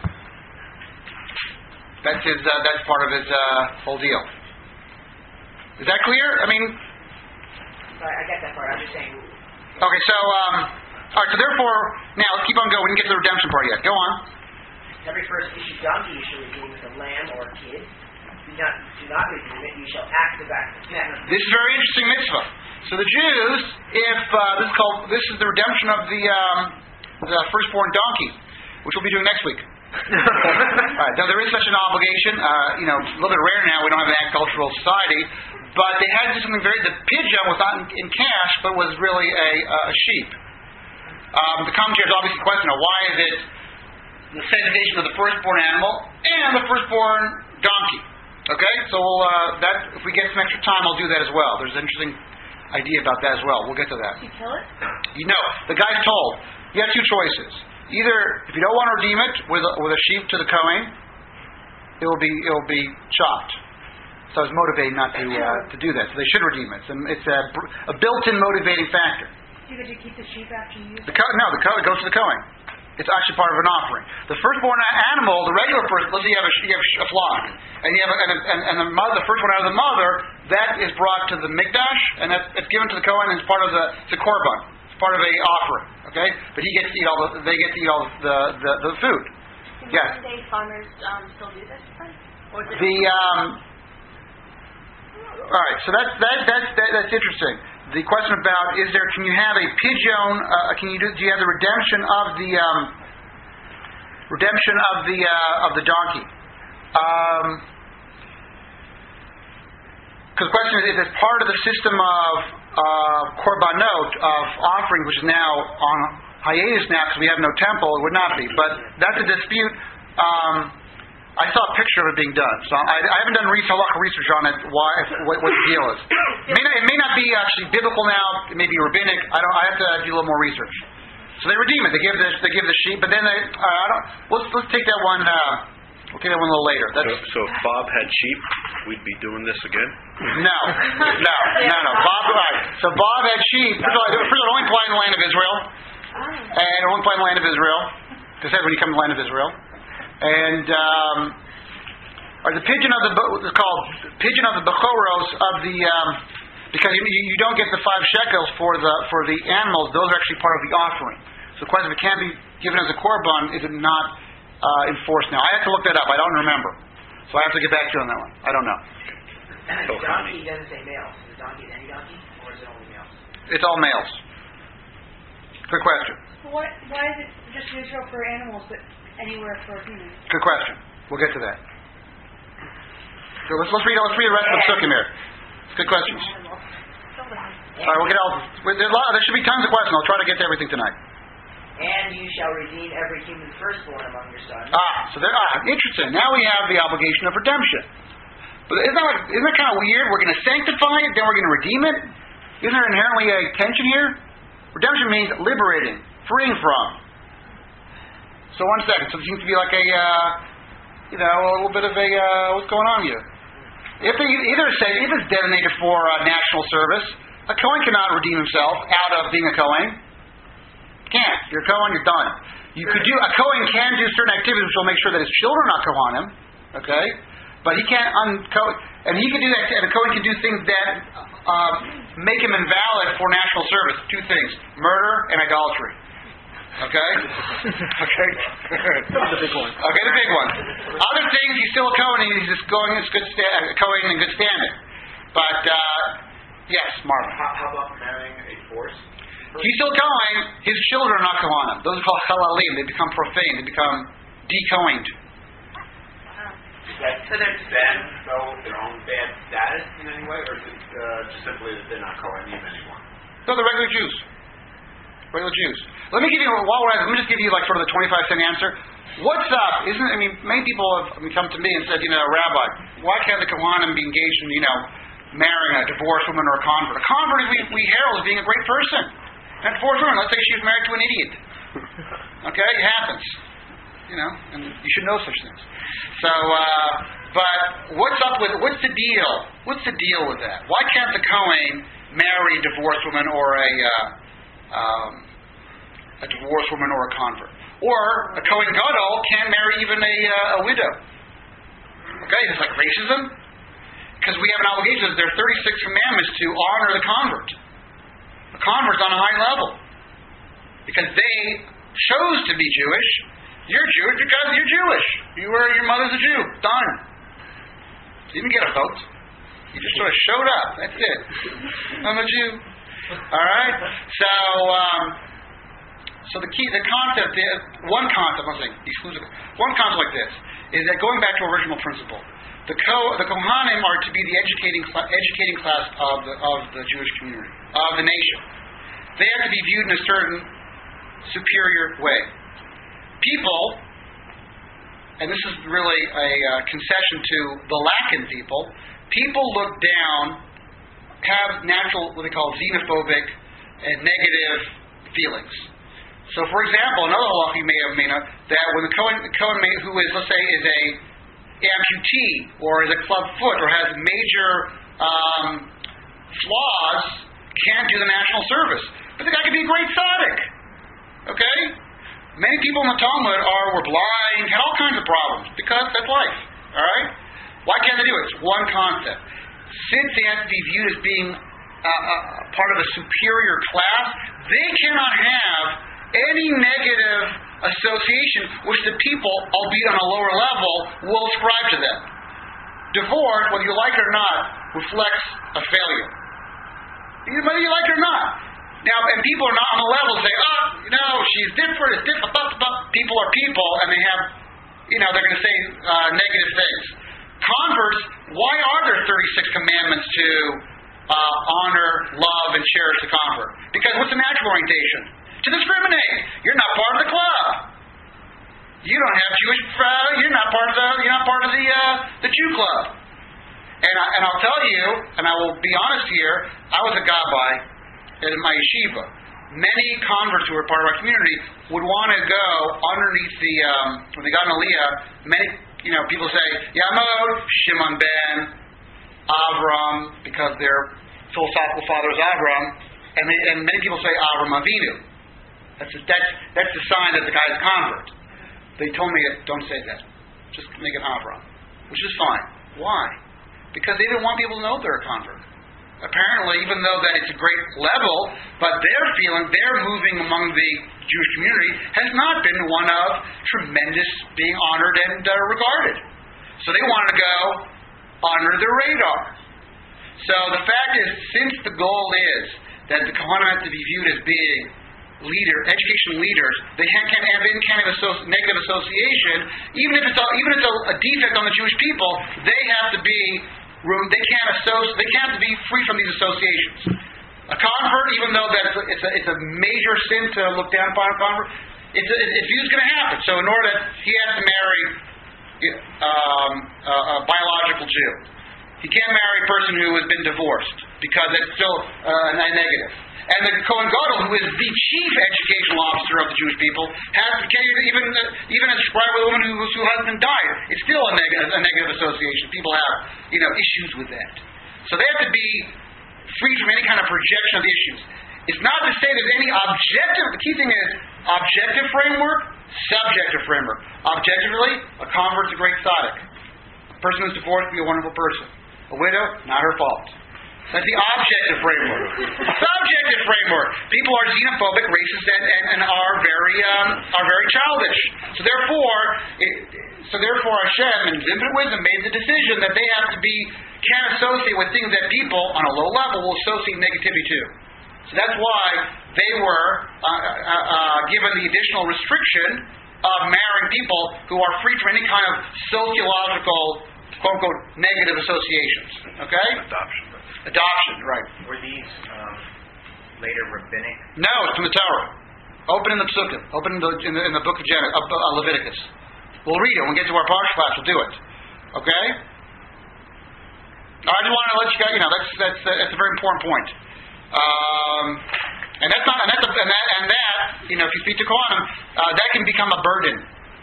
That's part of his whole deal. Is that clear? I mean... Sorry, I get that part. I'm just saying... Okay, so... Alright, so therefore, now let's keep on going. We didn't get to the redemption part yet. Go on. Every first issued donkey you shall redeem with a lamb or a kid. Do not redeem it, you shall act the back. This is a very interesting mitzvah. So the Jews, if this is the redemption of the firstborn donkey, which we'll be doing next week. Right, now there is such an obligation. A little bit rare now. We don't have an agricultural society, but they had to do something the pigeon was not in cash, but was really a sheep. The commentators obviously question why is it the sanctification of the firstborn animal and the firstborn donkey. Okay, so if we get some extra time, I'll do that as well. There's an interesting idea about that as well. We'll get to that. You kill it? The guy's told you have 2 choices. Either if you don't want to redeem it with a sheep to the Kohen, it will be chopped. So I was motivated not to do that. So they should redeem it. It's a built-in motivating factor. Do you get to keep the sheep after you use it? The Kohen goes to the Kohen. It's actually part of an offering. The firstborn animal, the regular person, let's say you have a flock, and you have the firstborn out of the mother, that is brought to the mikdash, and it's given to the Kohen, and it's part of the korban. It's part of a offering. Okay, but they get to eat all the food. Can Yes. modern-day farmers still do this? Or is it all right, so that's interesting. The question about can you have a pigeon? Do you have the redemption of the donkey? Because the question is it part of the system of korbanot, of offering, which is now on hiatus now because we have no temple? It would not be, but that's a dispute. I saw a picture of it being done, so I haven't done halacha research on it. What the deal is? It may not be actually biblical now. It may be rabbinic. I have to do a little more research. So they redeem it. They give the sheep, but then let's take that one. We'll take that one a little later. So if Bob had sheep, we'd be doing this again? No. Bob, right. So Bob had sheep. First of all, it only applied in the land of Israel, and it only applied in the land of Israel. Because when you come to the land of Israel. And the pigeon of it's called pigeon of the bechoros of the because you don't get the 5 shekels for the animals. Those are actually part of the offering. So the question if it can be given as a korban, is it not enforced now? I have to look that up. I don't remember, so I have to get back to you on that one. I don't know. The donkey doesn't say males. Is the donkey any donkey, or is it only males? It's all males. Good question. Why is it just in Israel for animals, but anywhere for humans? Good question. We'll get to that. So let's read the rest of the psukim here. Good questions. All right, we'll get all. There should be tons of questions. I'll try to get to everything tonight. And you shall redeem every human firstborn among your sons. Interesting. Now we have the obligation of redemption. But isn't that kind of weird? We're going to sanctify it, then we're going to redeem it. Isn't there inherently a tension here? Redemption means liberating, freeing from. So 1 second. So it seems to be like a little bit of a what's going on here? If it's designated for national service, a Kohen cannot redeem himself out of being a Kohen. Can't. You're a Kohen, you're done. A Kohen can do certain activities which will make sure that his children are not Kohanim, okay? But he can't and he can do that, and a Kohen can do things that make him invalid for national service. 2 things: murder and idolatry. Okay? Okay. The big one. Okay, the big one. Other things, he's still a Kohen, and he's just going in Kohen in good standing. But yes, Marvin. How about marrying a force? He's still Kohen. His children are not Kohanim. Those are called halalim. They become profane. They become de-Kohened. So they're then go with their own bad status in any way, or is it just simply that they're not Kohanim anymore? No, they're regular Jews. Regular Jews. Let me just give you like sort of the 25-cent answer. What's up? Many people have come to me and said, Rabbi, why can't the Kohanim be engaged in, marrying a divorced woman or a convert? A convert we herald as being a great person. And a divorced woman, let's say she was married to an idiot. Okay, it happens. And you should know such things. So, but what's the deal? What's the deal with that? Why can't the Kohen marry a divorced woman or a divorced woman or a convert? Or a Kohen Gadol can't marry even a widow. Okay, it's like racism. Because we have an obligation. There are 36 commandments to honor the convert. The convert's on a high level. Because they chose to be Jewish. You're Jewish because you're Jewish. Your mother's a Jew. Done. You didn't get a vote. You just sort of showed up. That's it. I'm a Jew. Alright? So the concept is, one concept like this, is that going back to original principle, the Kohanim are to be the educating class of the Jewish community, of the nation. They have to be viewed in a certain superior way. People, and this is really a concession to the Latin people look down, have natural, what they call xenophobic and negative feelings. So, for example, another halacha you may know, that when the Kohen who is, let's say, is a amputee or is a club foot or has major flaws, can't do the national service. But the guy could be a great tzaddik. Okay? Many people in the Talmud were blind, had all kinds of problems, because that's life. Alright? Why can't they do it? It's one concept. Since they have to be viewed as being part of a superior class, they cannot have any negative association which the people, albeit on a lower level, will ascribe to them. Divorce, whether you like it or not, reflects a failure. Whether you like it or not. Now, and people are not on the level to say, she's different, it's different. People are people, and they have, they're going to say negative things. Converts, why are there 36 commandments to honor, love, and cherish the convert? Because what's the natural orientation? To discriminate. You're not part of the club. You don't have Jewish. You're not part of the Jew club. And I'll tell you, and I will be honest here. I was a gabbai in my yeshiva. Many converts who were part of our community would want to go underneath the when they got an aliyah. Many people say Yamod, Shimon ben, Avram, because their philosophical father is Avram, and many people say Avram Avinu. That's the sign that the guy is a convert. They told me, don't say that. Just make it Avram, which is fine. Why? Because they didn't want people to know they're a convert. Apparently, even though that it's a great level, but their moving among the Jewish community has not been one of tremendous being honored and regarded. So they wanted to go under the radar. So the fact is, since the goal is that the Kohanim have to be viewed as being education leaders, they can't have any kind of negative association, even if it's a defect on the Jewish people. They have to be they can't be free from these associations. A convert, even though it's a major sin to look down upon a convert, it's view's going to happen. So in order that he has to marry a biological Jew. He can't marry a person who has been divorced because it's still a negative. And the Kohen Gadol, who is the chief educational officer of the Jewish people, can't even ascribe with a woman whose husband died. It's still a negative association. People have issues with that. So they have to be free from any kind of projection of the issues. It's not to say there's any objective. The key thing is objective framework, subjective framework. Objectively, a convert's a great tzaddik. A person who's divorced will be a wonderful person. A widow, not her fault. That's the objective framework. Subjective framework. People are xenophobic, racist, and are very childish. So therefore, Hashem, in His infinite wisdom, made the decision that they can't associate with things that people on a low level will associate negativity to. So that's why they were given the additional restriction of marrying people who are free from any kind of sociological, quote-unquote, negative associations. Okay? Adoption, right. Were these later rabbinic? No, it's from the Torah. Open in the Psukim. Open in the book of Leviticus. We'll read it. When we get to our Parsha class, we'll do it. Okay? I just want to let you guys, that's a very important point. And that's not, if you speak to Kohanim, that can become a burden.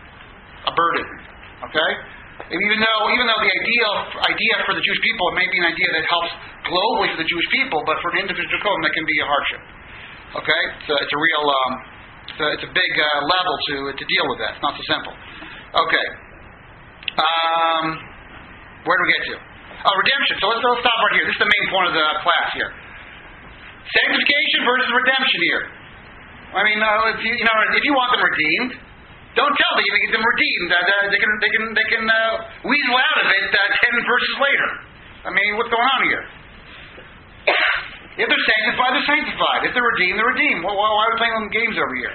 Okay? Even though the idea for the Jewish people, it may be an idea that helps globally for the Jewish people, but for an individual Kohen, that can be a hardship. Okay? It's a real, it's a big level to deal with that. It's not so simple. Okay. Where do we get to? Oh, redemption. So let's stop right here. This is the main point of the class here. Sanctification versus redemption here. I mean, if you want them redeemed, don't tell them you can get them redeemed. They can weasel out of it 10 verses later. I mean, what's going on here? If they're sanctified, they're sanctified. If they're redeemed, they're redeemed. Why are we playing them games over here?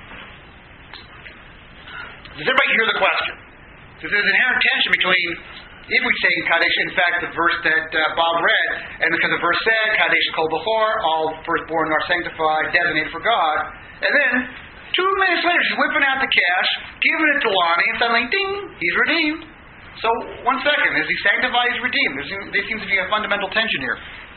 Does everybody hear the question? Because there's an inherent tension between, if we say in Kadesh, in fact, the verse that Bob read, and because the verse said, Kadesh Kol Bechor, all firstborn are sanctified, designated for God, and then 2 minutes later, she's whipping out the cash, giving it to Lonnie, and suddenly, ding, he's redeemed. So, 1 second, is he sanctified, he's redeemed? There seems to be a fundamental tension here.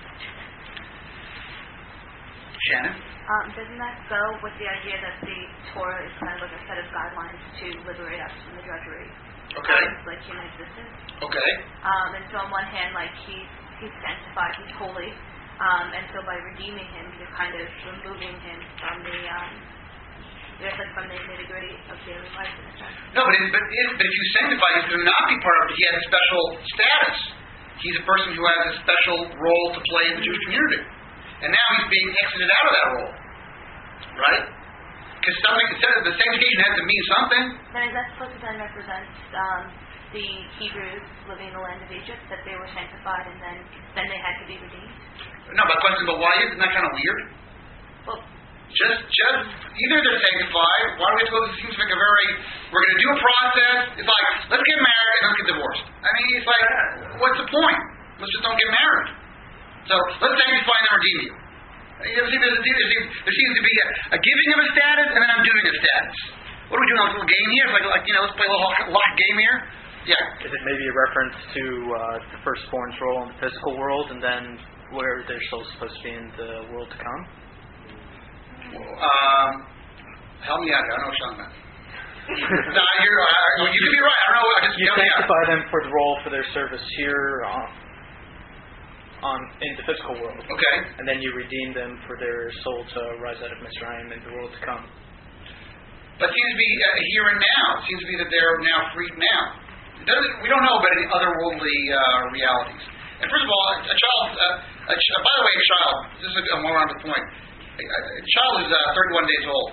Shannon? Doesn't that go with the idea that the Torah is kind of like a set of guidelines to liberate us from the drudgery? Okay. Like human existence. Okay. And so on one hand, like he's sanctified, he's holy, and so by redeeming him, you're kind of removing him from the from the nitty-gritty of daily life in a sense. No, but if you sanctify, he does not be part of it. He has special status. He's a person who has a special role to play in the Jewish community. And now he's being exited out of that role. Right? Because the sanctification has to mean something. Then is that supposed to then represent the Hebrews living in the land of Egypt, that they were sanctified and then they had to be redeemed? No, but question, but why isn't that kind of weird? Well, just either they're sanctified. Why do we suppose it seems like we're going to do a process. It's like, let's get married and let's get divorced. I mean, it's like, what's the point? Let's just don't get married. So let's sanctify and then redeem you. There seems to be a giving of a status and then undoing a status. What are we doing? A little game here? It's like let's play a little lock game here. Yeah. Is it maybe a reference to the firstborn's role in the physical world, and then where they're still supposed to be in the world to come? Help me out here. I don't know what you're talking about. You could be right. I don't know. You sanctify them for the role for their service here in the physical world. Okay. And then you redeem them for their soul to rise out of Mitzrayim in the world to come. But it seems to be here and now. It seems to be that they're now freed now. We don't know about any otherworldly realities. And first of all, a child, by the way, a child, this is a more on the point, a child is 31 days old.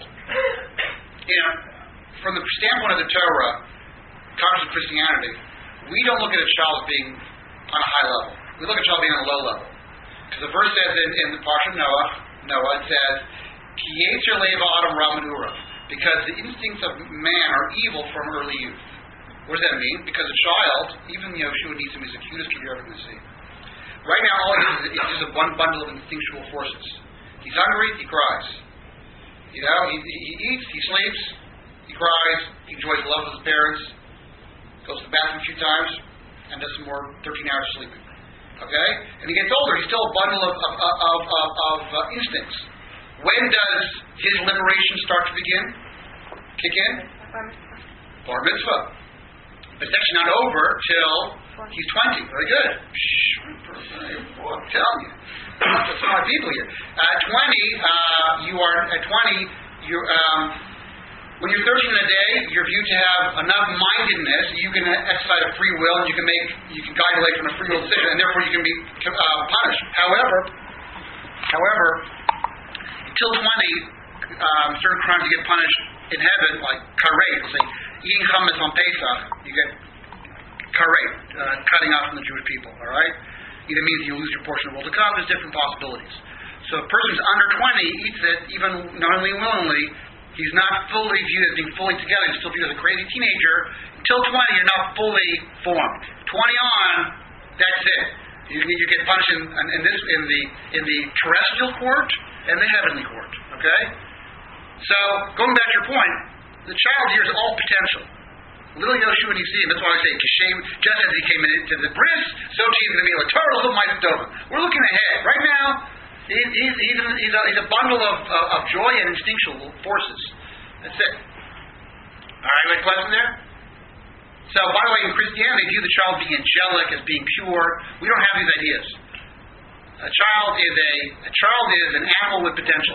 From the standpoint of the Torah, conscious of Christianity, we don't look at a child as being on a high level. We look at a child being on a low level. Because the verse says in the Parsha of Noah, it says, Ki yetzer leva adam ra min urav. Because the instincts of man are evil from early youth. What does that mean? Because a child, even Yeshua needs him, he's the cutest kid you're ever going to see. Right now, all he is just a one bundle of instinctual forces. He's hungry, he cries. He eats, he sleeps, he cries, he enjoys the love of his parents, goes to the bathroom a few times, and does some more 13 hours of sleeping. Okay? And he gets older, he's still a bundle of instincts. When does his liberation start to begin? Kick in? Bar mitzvah. But it's actually not over till he's 20. Very good. I'm telling you. Lots of smart people here. At 20, when you're 13 in a day, you're viewed to have enough mindedness, you can exercise a free will, and you can guide away from a free will decision, and therefore you can be punished. However, until 20, certain crimes you get punished in heaven, like karet, say, eating chametz on Pesach, you get karet, cutting out from the Jewish people, all right? Either means you lose your portion of world to come, there's different possibilities. So if a person who's under 20 eats it, even knowingly and willingly, he's not fully viewed as being fully together, he's still viewed as a crazy teenager. Until 20, you're not fully formed. 20 on, that's it. You get punished in the terrestrial court and the heavenly court. Okay? So, going back to your point, the child here is all potential. Little Yoshua Nisim, that's why I say, Kishem, just as he came into the bris, so too he's going to be a Torah of my Dova. We're looking ahead. Right now, he's a bundle of joy and instinctual forces. That's it. Alright, any question there? So, by the way, in Christianity, they view the child being angelic, as being pure. We don't have these ideas. A child is an animal with potential.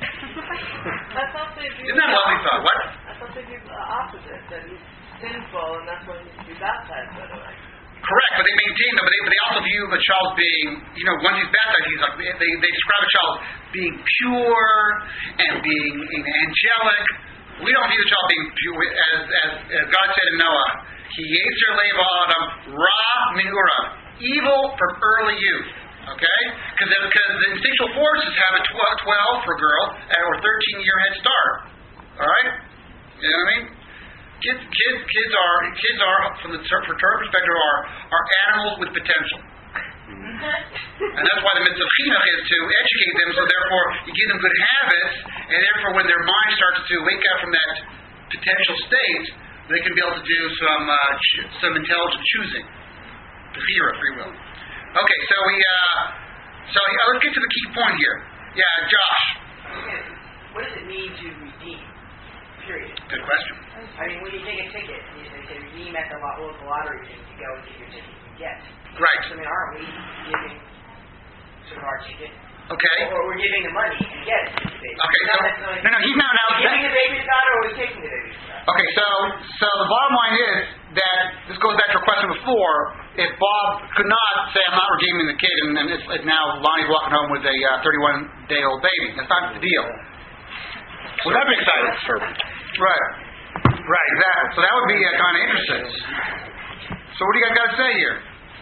Isn't that a lovely thought? What? I thought they do the opposite, that he's sinful, and that's why he needs to be baptized, by the way. Correct, but they maintain that, but they also view the child being, once he's baptized, he's like, they describe a child being pure and being angelic. We don't view the child being pure, as God said in Noah, Ki yetzer leva adam ra min urav, evil from early youth. Okay? Because the instinctual forces have a 12 for a girl or 13-year head start. All right? You know what I mean? Kids are from the Torah perspective are animals with potential. And that's why the mitzvah of chinuch is to educate them, so therefore you give them good habits, and therefore when their mind starts to wake up from that potential state, they can be able to do some intelligent choosing. Bechira, free will. Okay, so let's get to the key point here. Yeah, Josh. What does it mean to redeem? Period. Good question. I mean, when you take a ticket, they say redeem at the local lottery thing to go and get your ticket and get. Right. So, I mean, aren't we giving sort of our ticket? Okay. Or we're giving the money and getting the baby. Okay, so no, he's not now. Giving the baby to God, or are we taking the baby to God? Okay, so the bottom line is that this goes back to a question before. If Bob could not say, I'm not redeeming the kid, and it's now Lonnie's walking home with a 31-day-old baby. That's not the deal. Would that be exciting? Right, exactly. So that would be kind of interesting. So what do you guys got to say here?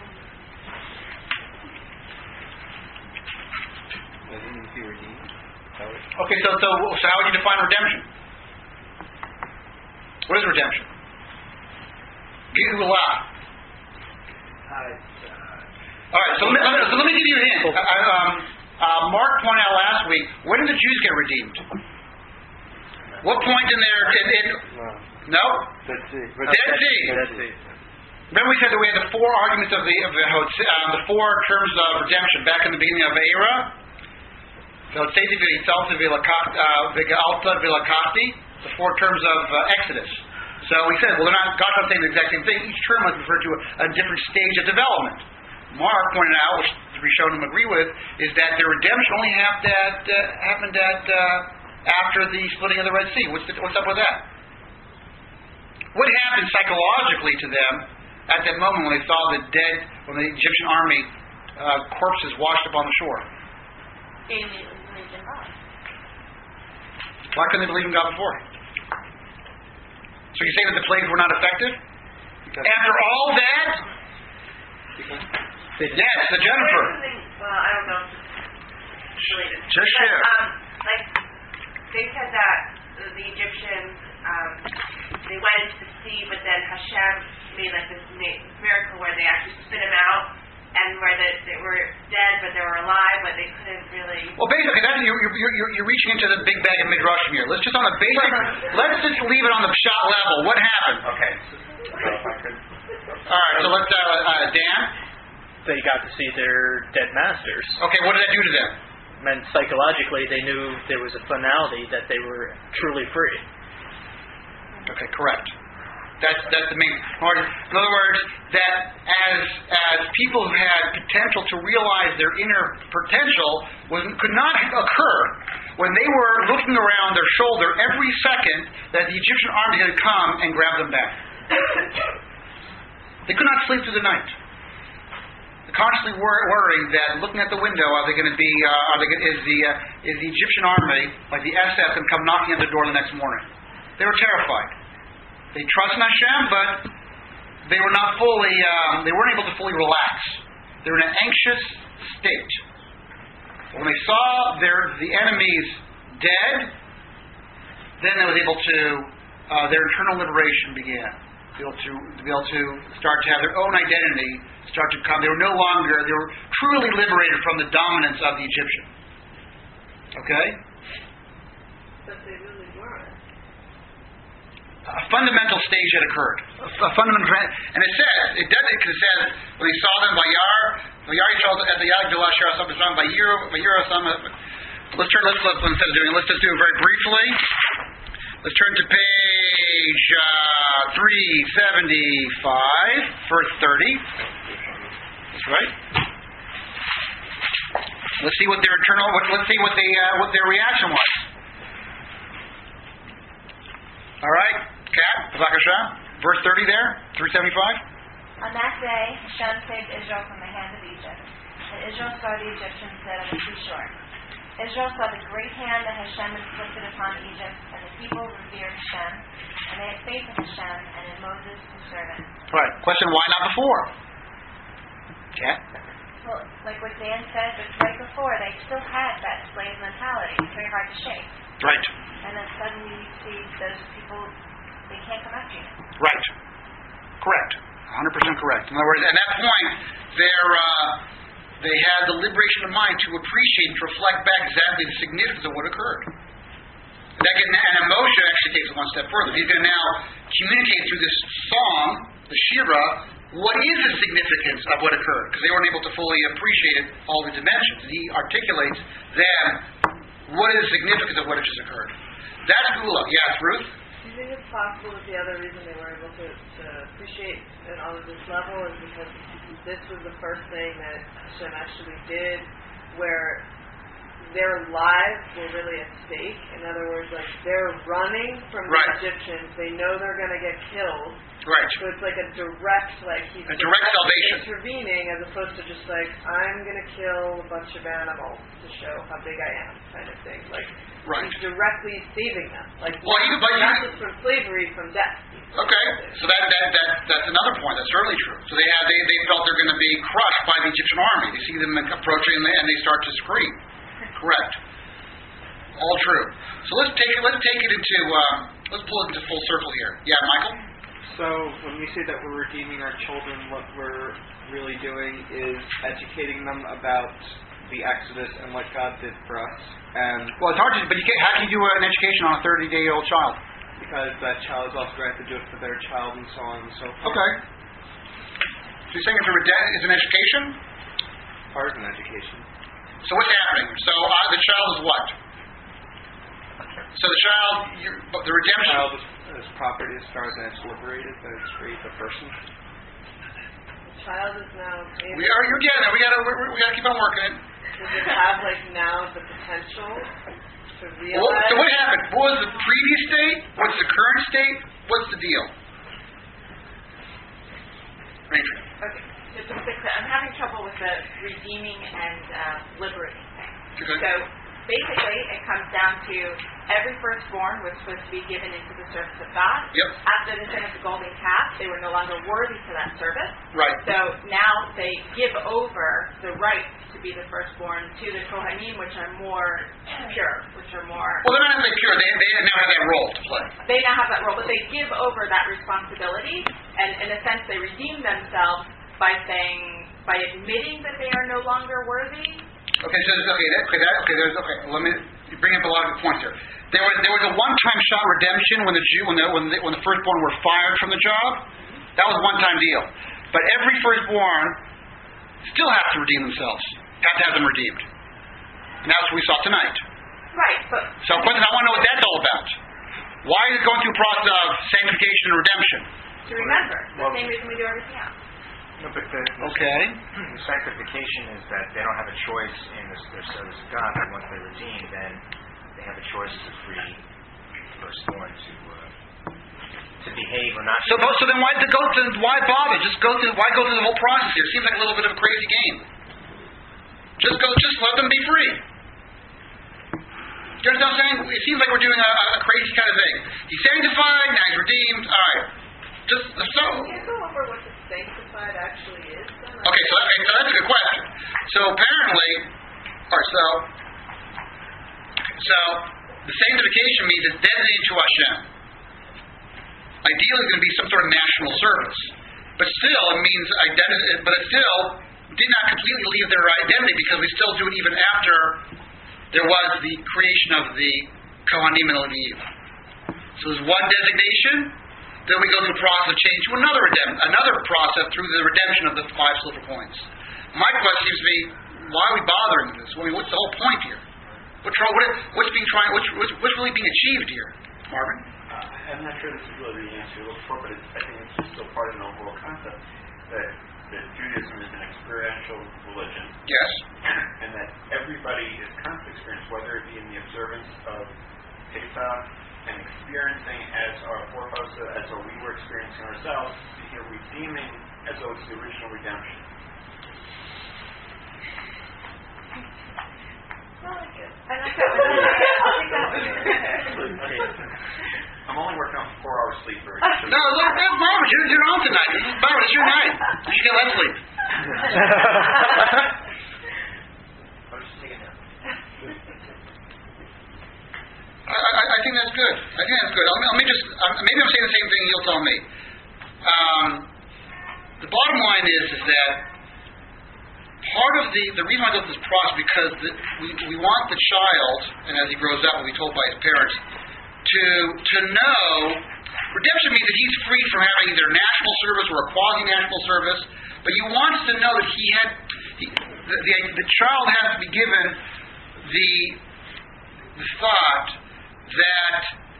Okay, so how would you define redemption? What is redemption? Geula. All right, so let me give you a hint. Mark pointed out last week, when did the Jews get redeemed? What point in their... No? Dead Sea. Remember we said that we had the four arguments of the four terms of redemption back in the beginning of Era? The four terms of Exodus. So we said, well, God's not saying the exact same thing. Each term must refer to a different stage of development. Mark pointed out, which we showed him agree with, is that their redemption only happened after the splitting of the Red Sea. What's up with that? What happened psychologically to them at that moment when they saw when the Egyptian army corpses washed up on the shore? They immediately believed in God. Why couldn't they believe in God before? So you're saying that the plagues were not effective? After all that? Yes, the Jennifer. Well, I don't know if it's related. Just share. they said that the Egyptians, they went into the sea, but then Hashem made like this miracle where they actually spit them out, and where they were dead, but they were alive, but they couldn't really. Well, basically, you're reaching into the big bag of midrashim here. Let's just on the basic. Let's just leave it on the pshat level. What happened? Okay. So if I could. All right. So let's Dan. They got to see their dead masters. Okay. What did that do to them? Meant psychologically they knew there was a finality, that they were truly free. Okay. Correct. That's the main part. In other words, that as people who had potential to realize their inner potential could not occur when they were looking around their shoulder every second that the Egyptian army had come and grabbed them back. They could not sleep through the night. They're constantly worrying that looking at the window, are they going to be? Is the Egyptian army, like the SS, going to come knocking at the door the next morning? They were terrified. They trusted Hashem, but they were not fully. They weren't able to fully relax. They were in an anxious state. When they saw the enemies dead, then they was able to. Their internal liberation began. To be able to start to have their own identity start to come. They were no longer. They were truly liberated from the dominance of the Egyptian. Okay. But they really weren't. A fundamental stage had occurred. A fundamental, and it says when he saw them, let's just do it very briefly. Let's turn to page 375, verse 30. That's right. Let's see what their their reaction was. All right, Kat, verse 30 there, 375. On that day, Hashem saved Israel from the hand of Egypt, and Israel saw the Egyptians dead on the seashore. Israel saw the great hand that Hashem inflicted upon Egypt, and the people revered Hashem, and they had faith in Hashem and in Moses, his servant. Right. Question: why not before? Kat? Well, like what Dan said, but right before, they still had that slave mentality. It's very hard to shake. Right. And then suddenly you see those people, they can't come after you. Right. Correct. 100% correct. In other words, at that point, they had the liberation of mind to appreciate and to reflect back exactly the significance of what occurred. And emotion actually takes it one step further. He's going to now communicate through this song, the Shira, what is the significance of what occurred, because they weren't able to fully appreciate it, all the dimensions. And he articulates then what is the significance of what had just occurred. That's Gula. Yes, Ruth? Do you think it's possible that the other reason they were able to appreciate it on this level is because this was the first thing that Hashem actually did where their lives were really at stake? In other words, like they're running from the Egyptians. They know they're going to get killed. Right. So it's like a direct, he's direct salvation, intervening, as opposed to just like, I'm going to kill a bunch of animals to show how big I am, kind of thing. Like, he's directly saving them. Like, not just from slavery, from death. Okay, so that's another point. That's certainly true. So they felt they're going to be crushed by the Egyptian army. They see them approaching and they start to scream. Correct. All true. So let's take it into let's pull it into full circle here. Yeah, Michael. So when we say that we're redeeming our children, what we're really doing is educating them about the Exodus and what God did for us. And well, it's hard to, but how can you do an education on a 30-day-old child? Because that child is also going to have to do it for their child and so on and so forth. Okay. So you're saying it's an education? Part of an education. So what's happening? So the child is what? So the child, the redemption. The child is property as far as it's liberated, that it's free, the person. The child is now. You're getting it. We gotta keep on working it. Does it have now the potential to realize? So what happened? What was the previous state? What's the current state? What's the deal? Ranger. Okay. Just to fix it, I'm having trouble with the redeeming and liberating thing. Okay. So basically, it comes down to every firstborn was supposed to be given into the service of God. Yep. After the sin of the golden calf, they were no longer worthy for that service. Right. So now they give over the right to be the firstborn to the Kohanim, which are more pure, which are more... Well, they're not necessarily pure. They now have that role to play. They now have that role, but they give over that responsibility, and in a sense they redeem themselves by admitting that they are no longer worthy. Let me bring up a lot of good points here. There was a one-time shot redemption when the firstborn were fired from the job. That was a one-time deal. But every firstborn still has to redeem themselves. Have to have them redeemed. And that's what we saw tonight. Right. But so, question, I want to know what that's all about. Why is it going through a process of sanctification and redemption? To remember, the same reason we do everything else. No, but the sanctification is that they don't have a choice in their service of God, and once they're redeemed, then they have a choice to free firstborn to behave or not. So then why bother? Why go through the whole process here? It seems like a little bit of a crazy game. Just let them be free. You understand what I'm saying? It seems like we're doing a crazy kind of thing. He's sanctified, now he's redeemed. All right. Can you go over what the sanctified actually is? Okay, so that's a good question. So apparently, so the sanctification means it's dedicated to Hashem. Ideally, it's going to be some sort of national service, but still, it means identity. But it still did not completely leave their identity, because we still do it even after there was the creation of the Kohanim and Levim. So there's one designation. Then we go through the process of change to another process through the redemption of the 5 silver coins. My question seems to be, why are we bothering with this? I mean, what's the whole point here? What's really being achieved here, Marvin? I'm not sure this is really the answer you look for, but I think it's still part of an overall concept that Judaism is an experiential religion. Yes. And that everybody is constantly experienced, whether it be in the observance of Pesach, and experiencing as our forefathers, as though we were experiencing ourselves, redeeming as though it's the original redemption. I'm only working on 4 hours sleep. No, look, Barbara, you're on tonight. Barbara, it's your night. You should get less sleep. I'll just take it down. I think that's good. Let me just, maybe I'm saying the same thing you'll tell me. The bottom line is that part of the reason why I go through this process, because we want the child, and as he grows up, will be told by his parents, to know, redemption means that he's free from having either national service or a quasi-national service, but he wants to know that the child has to be given the thought that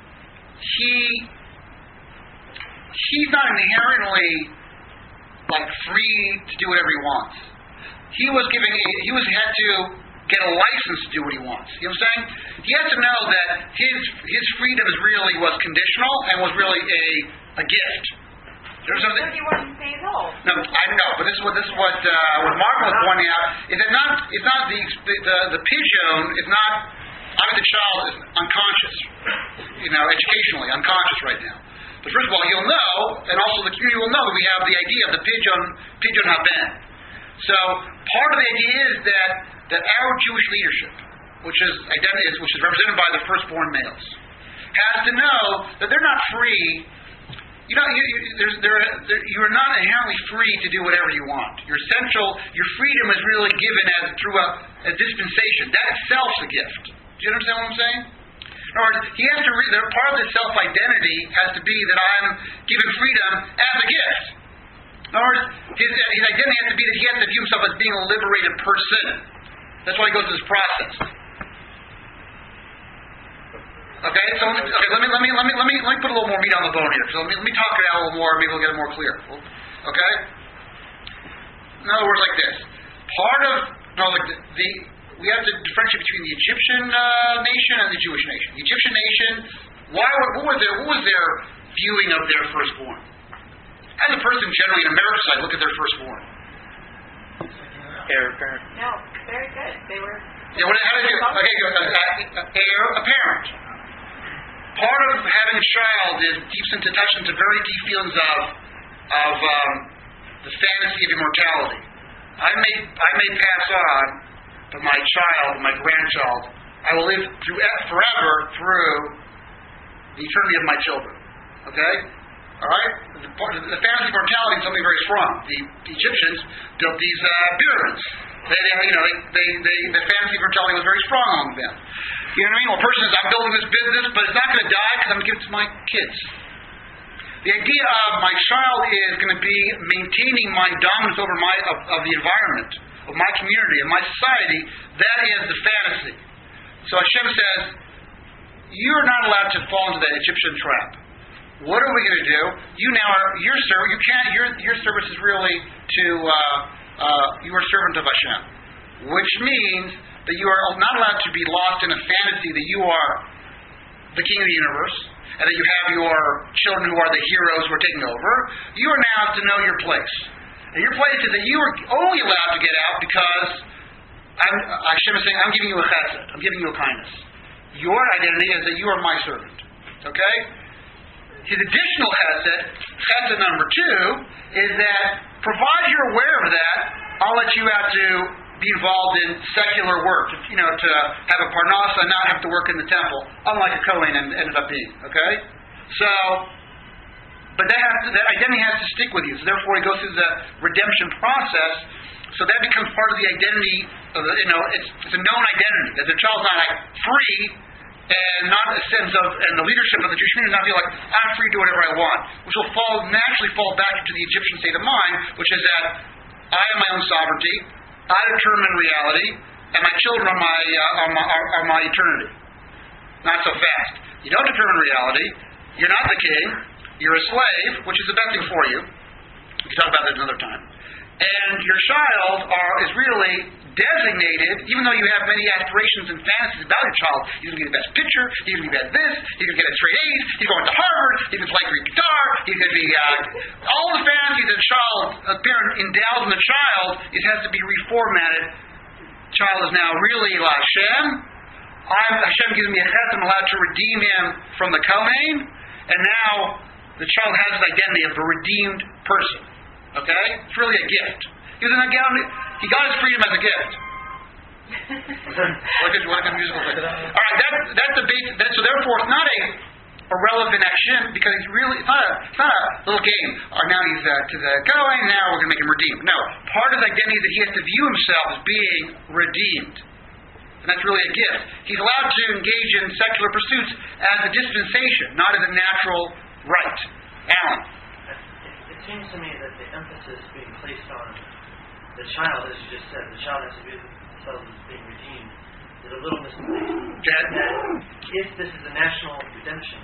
he's not inherently free to do whatever he wants. He had to get a license to do what he wants. You know what I'm saying? He has to know that his freedom was conditional and was really a gift. But he wasn't staying home. No, I know, but this is what Marvin was pointing out is that it's not the pigeon is not. The child is unconscious, educationally unconscious right now. But first of all, he'll know, and also the community will know that we have the idea of the pigeon haben. So part of the idea is that our Jewish leadership, which is represented by the firstborn males, has to know that they're not free. You are not inherently free to do whatever you want. Your freedom is really given through a dispensation. That itself is a gift. Do you understand what I'm saying? In other words, he has to part of his self-identity has to be that I'm given freedom as a gift. In other words, his identity has to be that he has to view himself as being a liberated person. That's why he goes through this process. Okay, so let me put a little more meat on the bone here. So let me talk it out a little more. Maybe we'll get it more clear. Okay. In other words, like this. We have to differentiate between the Egyptian nation and the Jewish nation. The Egyptian nation, what was their viewing of their firstborn? How does a person generally in America's side look at their firstborn? No, very good. They were Yeah, how do you do? Okay, good. A parent. Part of having a child is touch into very deep feelings of the fantasy of immortality. I may pass on, but my child, my grandchild, I will live forever through the eternity of my children. Okay? All right? The fantasy of mortality is something very strong. The Egyptians built these pyramids. The fantasy of mortality was very strong among them. You know what I mean? Well, a person says, I'm building this business, but it's not going to die because I'm going to give it to my kids. The idea of my child is going to be maintaining my dominance over of the environment, of my community, of my society. That is the fantasy. So Hashem says, you're not allowed to fall into the Egyptian trap. What are we going to do? You now are your service is really to you are a servant of Hashem, which means that you are not allowed to be lost in a fantasy that you are the king of the universe and that you have your children who are the heroes who are taking over. You are now to know your place. And your place is that you are only allowed to get out because Hashem is saying, I'm giving you a chesed. I'm giving you a kindness. Your identity is that you are my servant. Okay? His additional chesed number 2, is that provided you're aware of that, I'll let you out to be involved in secular work, to have a parnasa and not have to work in the temple, unlike a Kohen ended up being. Okay? So, but that identity has to stick with you. So therefore, he goes through the redemption process. So that becomes part of the identity of it's a known identity. That the child's not free and not a sense of, and the leadership of the Jewish community does not feel like I'm free to do whatever I want, which will naturally fall back into the Egyptian state of mind, which is that I have my own sovereignty, I determine reality, and my children are my eternity. Not so fast. You don't determine reality. You're not the king. You're a slave, which is the best thing for you. We can talk about that another time. And your child is really designated, even though you have many aspirations and fantasies about your child. He's going to be the best pitcher, he's going to be the best this, he's going to get straight A's, he's going to Harvard, he's going to play Greek guitar, he's going to be... all the fantasies that a parent endows in the child, it has to be reformatted. The child is now really Hashem. Hashem gives me a chesed, I'm allowed to redeem him from the Kohen, and now the child has the identity of a redeemed person. Okay? It's really a gift. He got his freedom as a gift. What a musical thing. All right, that's the basic. So therefore, it's not a irrelevant action because it's not a little game. Now he's to the going. Now we're going to make him redeemed. No, part of his identity is that he has to view himself as being redeemed, and that's really a gift. He's allowed to engage in secular pursuits as a dispensation, not as a natural right. Alan. It seems to me that the emphasis being placed on the child, as you just said, the child has to view themselves as being redeemed, is a little misleading. That if this is a national redemption,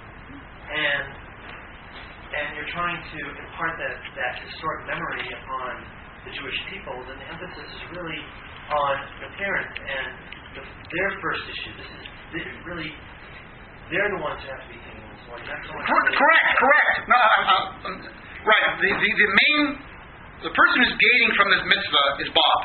and you're trying to impart that historic memory upon the Jewish people, then the emphasis is really on the parents and their first issue. They're the ones who have to be thinking this one. Correct. No, right. The person who's gaining from this mitzvah is Bob.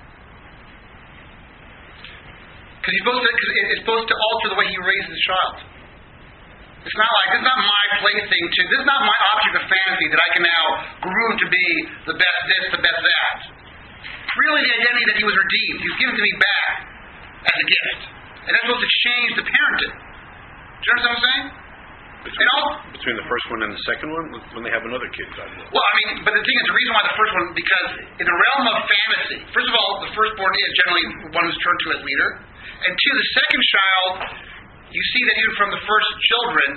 Because it's supposed to alter the way he raises his child. It's not like, this is not my plaything this is not my object of fantasy that I can now groom to be the best this, the best that. Really the identity that he was redeemed. He was given to me back as a gift. And that's supposed to change the parenting. Do you understand what I'm saying? Between the first one and the second one, when they have another kid. Well, but the thing is, the reason why the first one, because in the realm of fantasy, first of all, the firstborn is generally one who's turned to as leader, and two, the second child, you see that even from the first children,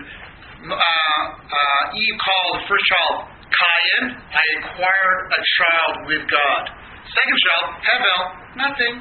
Eve called the first child Cain. I acquired a child with God. Second child, Hevel, nothing.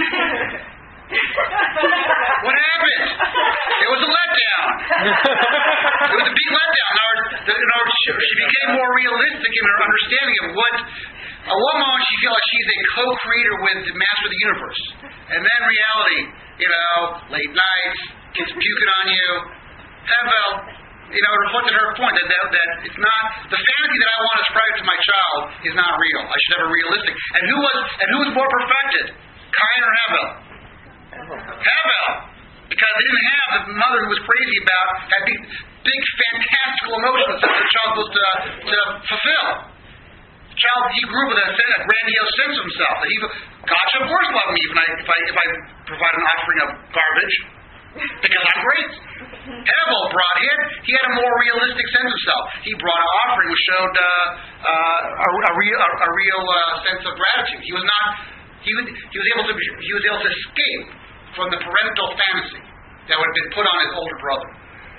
What happened? It was a letdown. It was a big letdown. She became more realistic in her understanding of what. At one moment she feels like she's a co-creator with the master of the universe, and then reality, late nights, kids puking on you. Hevel, it reflected her point that it's not the fantasy that I want to ascribe to my child is not real. I should have a realistic. And who was more perfected, Cain or Hevel? Hevel. Because they didn't have the mother who was crazy about, had these big fantastical emotions that the child was to fulfill. The child, he grew with a grandiose sense of himself. That God should of course love me if I provide an offering of garbage. Because I'm great. Hevel brought him. He had a more realistic sense of self. He brought an offering which showed a real sense of gratitude. He was able to escape from the parental fantasy that would have been put on his older brother.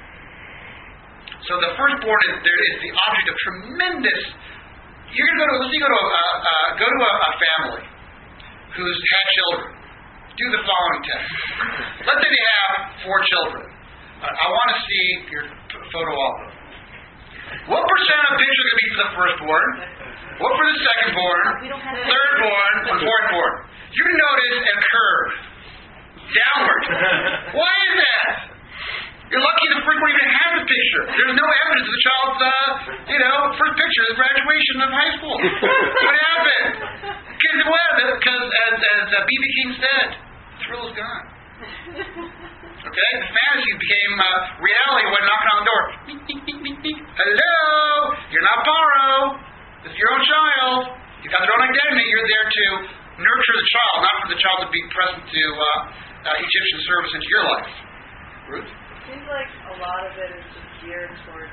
So the firstborn is the object of tremendous. You're going to go to a family who's had children. Do the following test. Let's say they have 4 children. I want to see your photo album. What percent of pictures are going to be for the firstborn? What for the secondborn? Thirdborn? And fourthborn? You're going to notice a curve. Downward. Why is that? You're lucky the firstborn even has a picture. There's no evidence of the child's, first picture of graduation of high school. What happened? Because as B.B. King said, the thrill is gone. Okay? The fantasy became reality when knocking on the door. Hello! You're not Paro. It's your own child. You've got their own identity. You're there to nurture the child, not for the child to be present to Egyptian service into your life. Ruth? It seems like a lot of it is just geared towards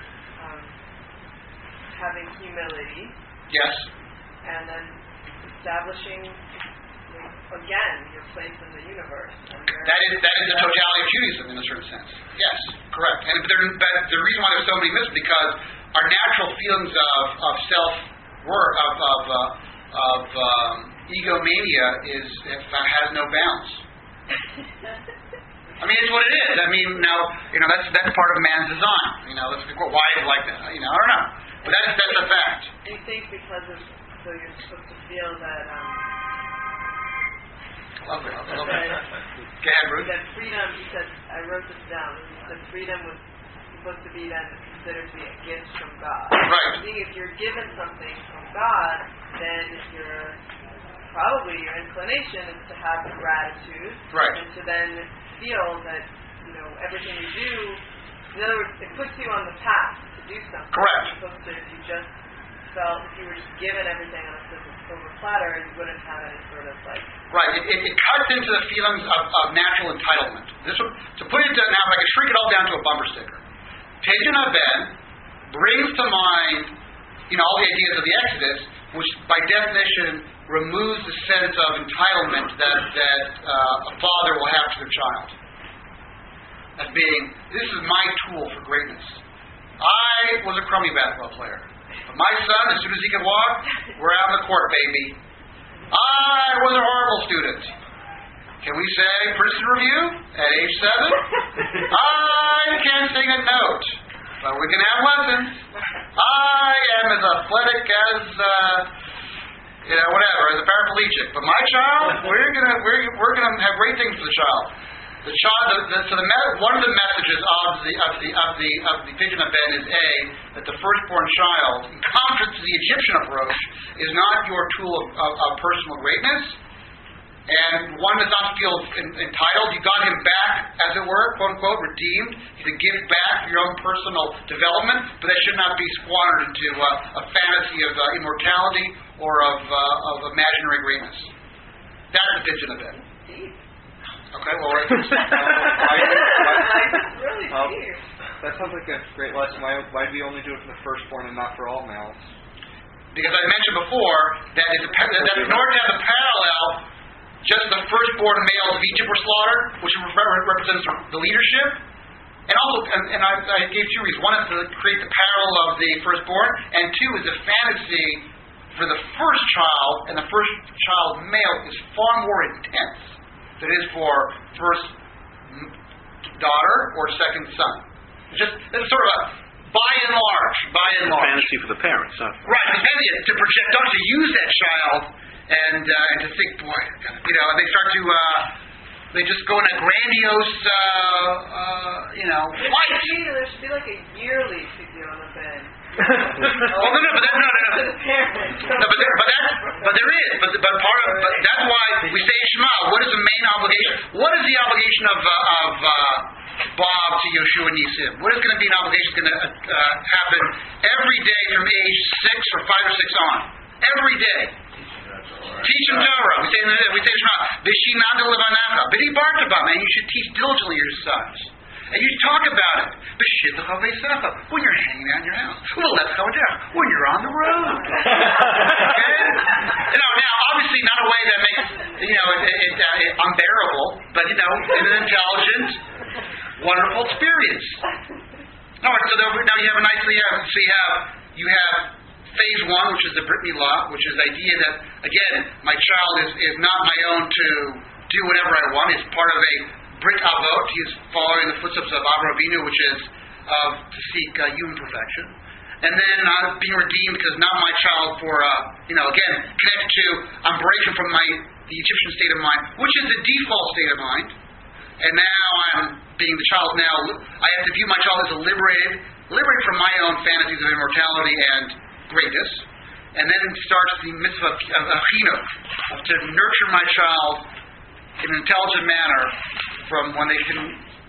having humility. Yes. And then establishing, again, your place in the universe. That is the totality of Judaism in a certain sense. Yes, correct. And but the reason why there's so many myths is because our natural feelings of self-worth, of egomania has no bounds. I mean, it's what it is. I mean, that's part of man's design. Why is it like that? I don't know. But that's a fact. Do you think because of, so you're supposed to feel that, Lovely. Go ahead, Ruth. That freedom, he said, I wrote this down, that freedom was supposed to be then considered to be a gift from God. Right. I think if you're given something from God, then probably your inclination is to have gratitude. Right. And to then feel that, everything you do, in other words, it puts you on the path to do something. Correct. As opposed to if you just felt, if you were just given everything on a silver platter, you wouldn't have any sort of Right. It cuts into the feelings of natural entitlement. To put it down, now if I could shrink it all down to a bumper sticker. Pidyon Ben brings to mind, all the ideas of the Exodus, which by definition removes the sense of entitlement that a father will have to their child. As being, this is my tool for greatness. I was a crummy basketball player. But my son, as soon as he could walk, we're out on the court, baby. I was a horrible student. Can we say Princeton Review at age 7? I can't sing a note, but we can have lessons. I am as athletic as as a paraplegic. But my child, we're gonna have great things for the child. The child. One of the messages of the Pidyon Ben is that the firstborn child, in contrast to the Egyptian approach, is not your tool of personal greatness, and one does not feel entitled. You got him back, as it were, quote unquote, redeemed. He's a gift back for your own personal development, but that should not be squandered into a fantasy of immortality or of imaginary greatness. That's the Pidyon Ben. Okay, well, that sounds like a great lesson. Why do we only do it for the firstborn and not for all males? Because I mentioned before that in order to have the parallel, just the firstborn males of Egypt were slaughtered, which represents the leadership. And also, and I gave 2 reasons. One is to create the parallel of the firstborn, and 2 is the fantasy for the first child, and the first child male is far more intense than it is for first daughter or second son. It's sort of a by and large. Fantasy for the parents, huh? Right, the fantasy to project, to use that child and to think, boy, and they start to they just go in a grandiose flight. There should be like a yearly Pidyon Ben. But there is. But that's why we say Shema. What is the main obligation obligation? What is the obligation of Bob to Yoshua Nisim? What is going to be an obligation that's going to happen every day from age 6 or 5 or 6 on? Every day. Teach him Torah. We say Shema. Vishinanda Levanacha. Bidi Bartabam. And you should teach diligently your sons. And you talk about it. When you're hanging out in your house. When you're on the road. Okay? Now, obviously not a way that makes, it unbearable, but, in an intelligent, wonderful experience. All right, so now you have a nice, you have phase 1, which is the Brit Milah, which is the idea that, again, my child is not my own to do whatever I want. It's part of a Brit Avot. He is following the footsteps of Avraham Avinu, which is to seek human perfection. And then being redeemed because not my child for, again, connected to, I'm breaking from the Egyptian state of mind, which is the default state of mind. And now I'm being the child now. I have to view my child as liberated from my own fantasies of immortality and greatness. And then it starts the mitzvah of chinuch, to nurture my child in an intelligent manner from when they can,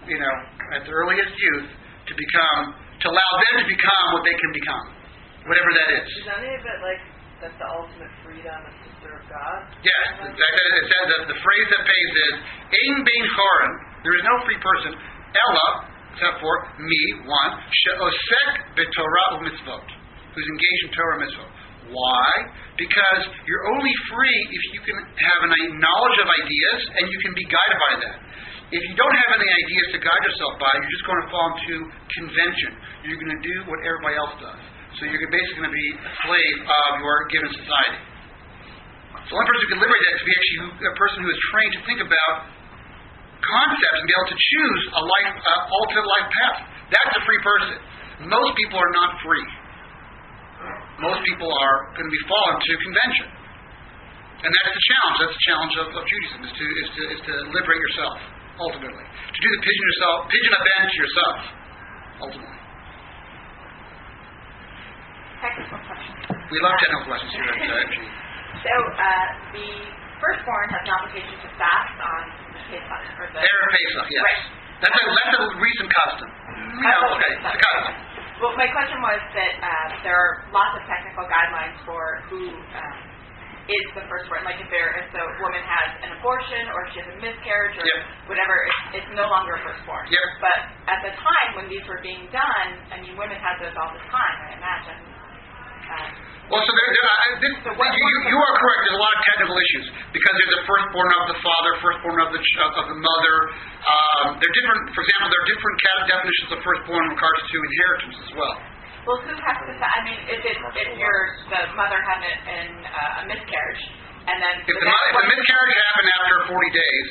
at the earliest youth, to allow them to become what they can become, whatever that is. Is any of it like that the ultimate freedom is to serve God? Yes. It says that the phrase that pays is, Ein bein chorin, there is no free person, Ella, except for me, one, she'osek b'torah u'mitzvot, who's engaged in Torah mitzvot. Why? Because you're only free if you can have a knowledge of ideas and you can be guided by that. If you don't have any ideas to guide yourself by, you're just going to fall into convention. You're going to do what everybody else does. So you're basically going to be a slave of your given society. So one person who can liberate that is to be actually a person who is trained to think about concepts and be able to choose a alternate life path. That's a free person. Most people are not free. Most people are going to be fallen to convention. And that's the challenge. That's the challenge of Judaism, is to liberate yourself, ultimately. To do the pigeon a bend to yourself, ultimately. Technical question. We love technical questions here at MG. So, the firstborn has an obligation to fast on Pesach. Erev Pesach, yes. Right. That's a recent custom. It's a custom. Well, my question was that there are lots of technical guidelines for who is the firstborn. Like if the woman has an abortion or if she has a miscarriage or whatever, it's no longer a firstborn. Yep. But at the time when these were being done, women had those all the time, I imagine. Well, so you are correct. There's a lot of technical issues because there's a firstborn of the father, firstborn of the mother. They're different. For example, there are different definitions of firstborn in regards to inheritance as well. Well, who has to? If the mother had a miscarriage, and then if the miscarriage happened after 40 days.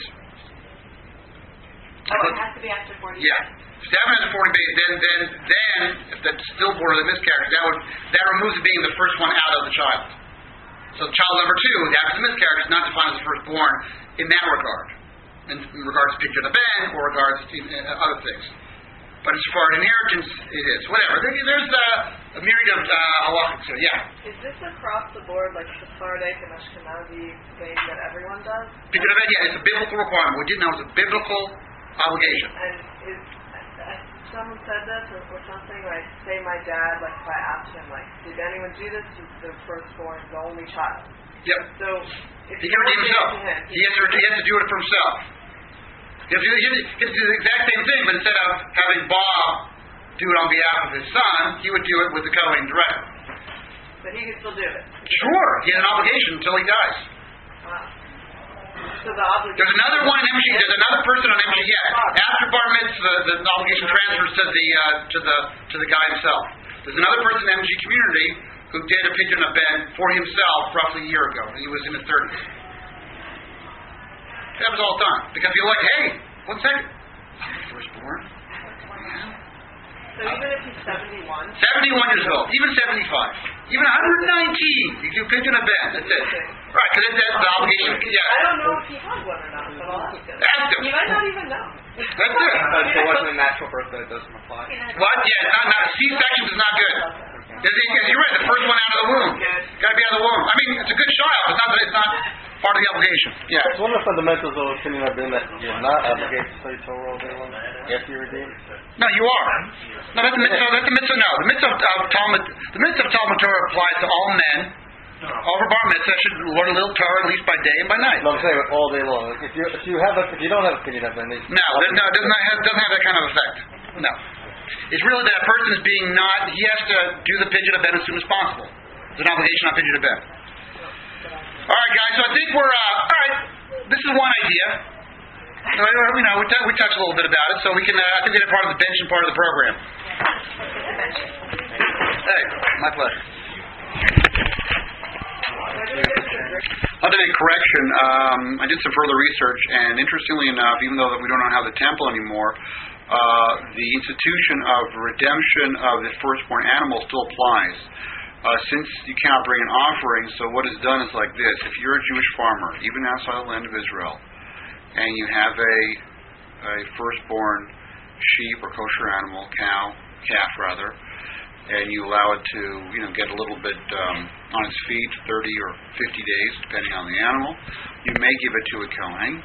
Oh, it has to be after 40 days. Yeah. If it happened after 40 days, then if that's stillborn or the miscarriage, that removes it being the first one out of the child. So child number 2, after the miscarriage, is not defined as the firstborn in that regard, in regards to picture the ben or regards to other things. But as far as inheritance, it is. Whatever. There's a myriad of halachics. So yeah. Is this across the board, like the Sephardic and Ashkenazi thing that everyone does? Picture the ben, yeah, it's a biblical requirement. We didn't know it was a biblical obligation. And someone said this or something, like, say my dad, like, if I asked him, like, did anyone do this? He's the firstborn, the only child. Yep. So, if he can redeem himself. He has to do it for himself. He has to do the exact same thing, but instead of having Bob do it on behalf of his son, he would do it with the Kohen directly. But he can still do it. Sure. He has an obligation until he dies. Wow. So there's another one in MG. There's another person on MG. Yeah. After bar mitzvah, the obligation transfers to the guy himself. There's another person in MG community who did a pidyon ben for himself roughly a year ago. He was in his 30s. That was all done because you're like, hey, 1 second, I'm the firstborn. So even if he's 71? 71 years old, even 75, even 119, you do pidyon ben. That's it. Right, because that's the obligation. Yeah. I don't know if he has one or not, but I'll ask him. Ask him. He might not even know. That's it. If it wasn't a natural birth, that doesn't apply. What? Yeah, not C-section is not good. You're right. The first one out of the womb. Got to be out of the womb. I mean, it's a good child. It's not. Part of the obligation. Yeah. One of the fundamentals of opinion have been that you're not obligated to study Torah all day long after you're redeemed. No, you are. No, that's the mitzvah. That's the mitzvah. No, the mitzvah of Talmud. The mitzvah of Talmud Torah applies to all men. All for bar mitzvah should learn a little Torah at least by day and by night. No, I'm saying all day long. If you don't have opinion of it, no, it doesn't have that kind of effect. No, it's really that person is being not. He has to do the pidyon of ben as soon as possible. There's an obligation on pidyon of ben. All right, guys. So I think we're all right. This is one idea. We touched a little bit about it, so we can. I think we have part of the bench and part of the program. Hey, my pleasure. I'll do a correction. I did some further research, and interestingly enough, even though we don't have the temple anymore, the institution of redemption of the firstborn animal still applies. Since you cannot bring an offering, so what is done is like this. If you're a Jewish farmer, even outside the land of Israel, and you have a firstborn sheep or kosher animal, calf rather, and you allow it to get a little bit on its feet, 30 or 50 days, depending on the animal, you may give it to a Kohen.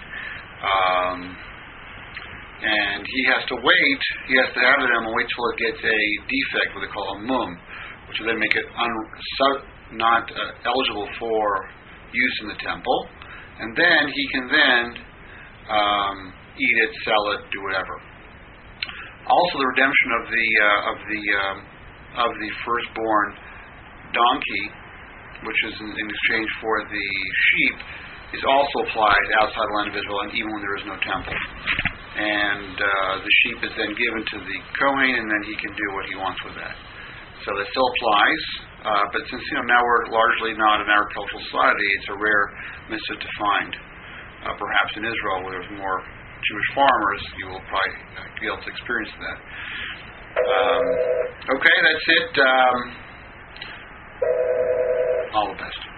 And he has to wait. He has to have the animal wait till it gets a defect, what they call a mum, which will then make it not eligible for use in the temple. And then he can eat it, sell it, do whatever. Also, the redemption of the firstborn donkey, which is in exchange for the sheep, is also applied outside the land of Israel, and even when there is no temple. And the sheep is then given to the Kohen, and then he can do what he wants with that. So that still applies, but since now we're largely not an agricultural society, it's a rare mitzvah to find. Perhaps in Israel, where there's more Jewish farmers, you will probably be able to experience that. Okay, that's it. All the best.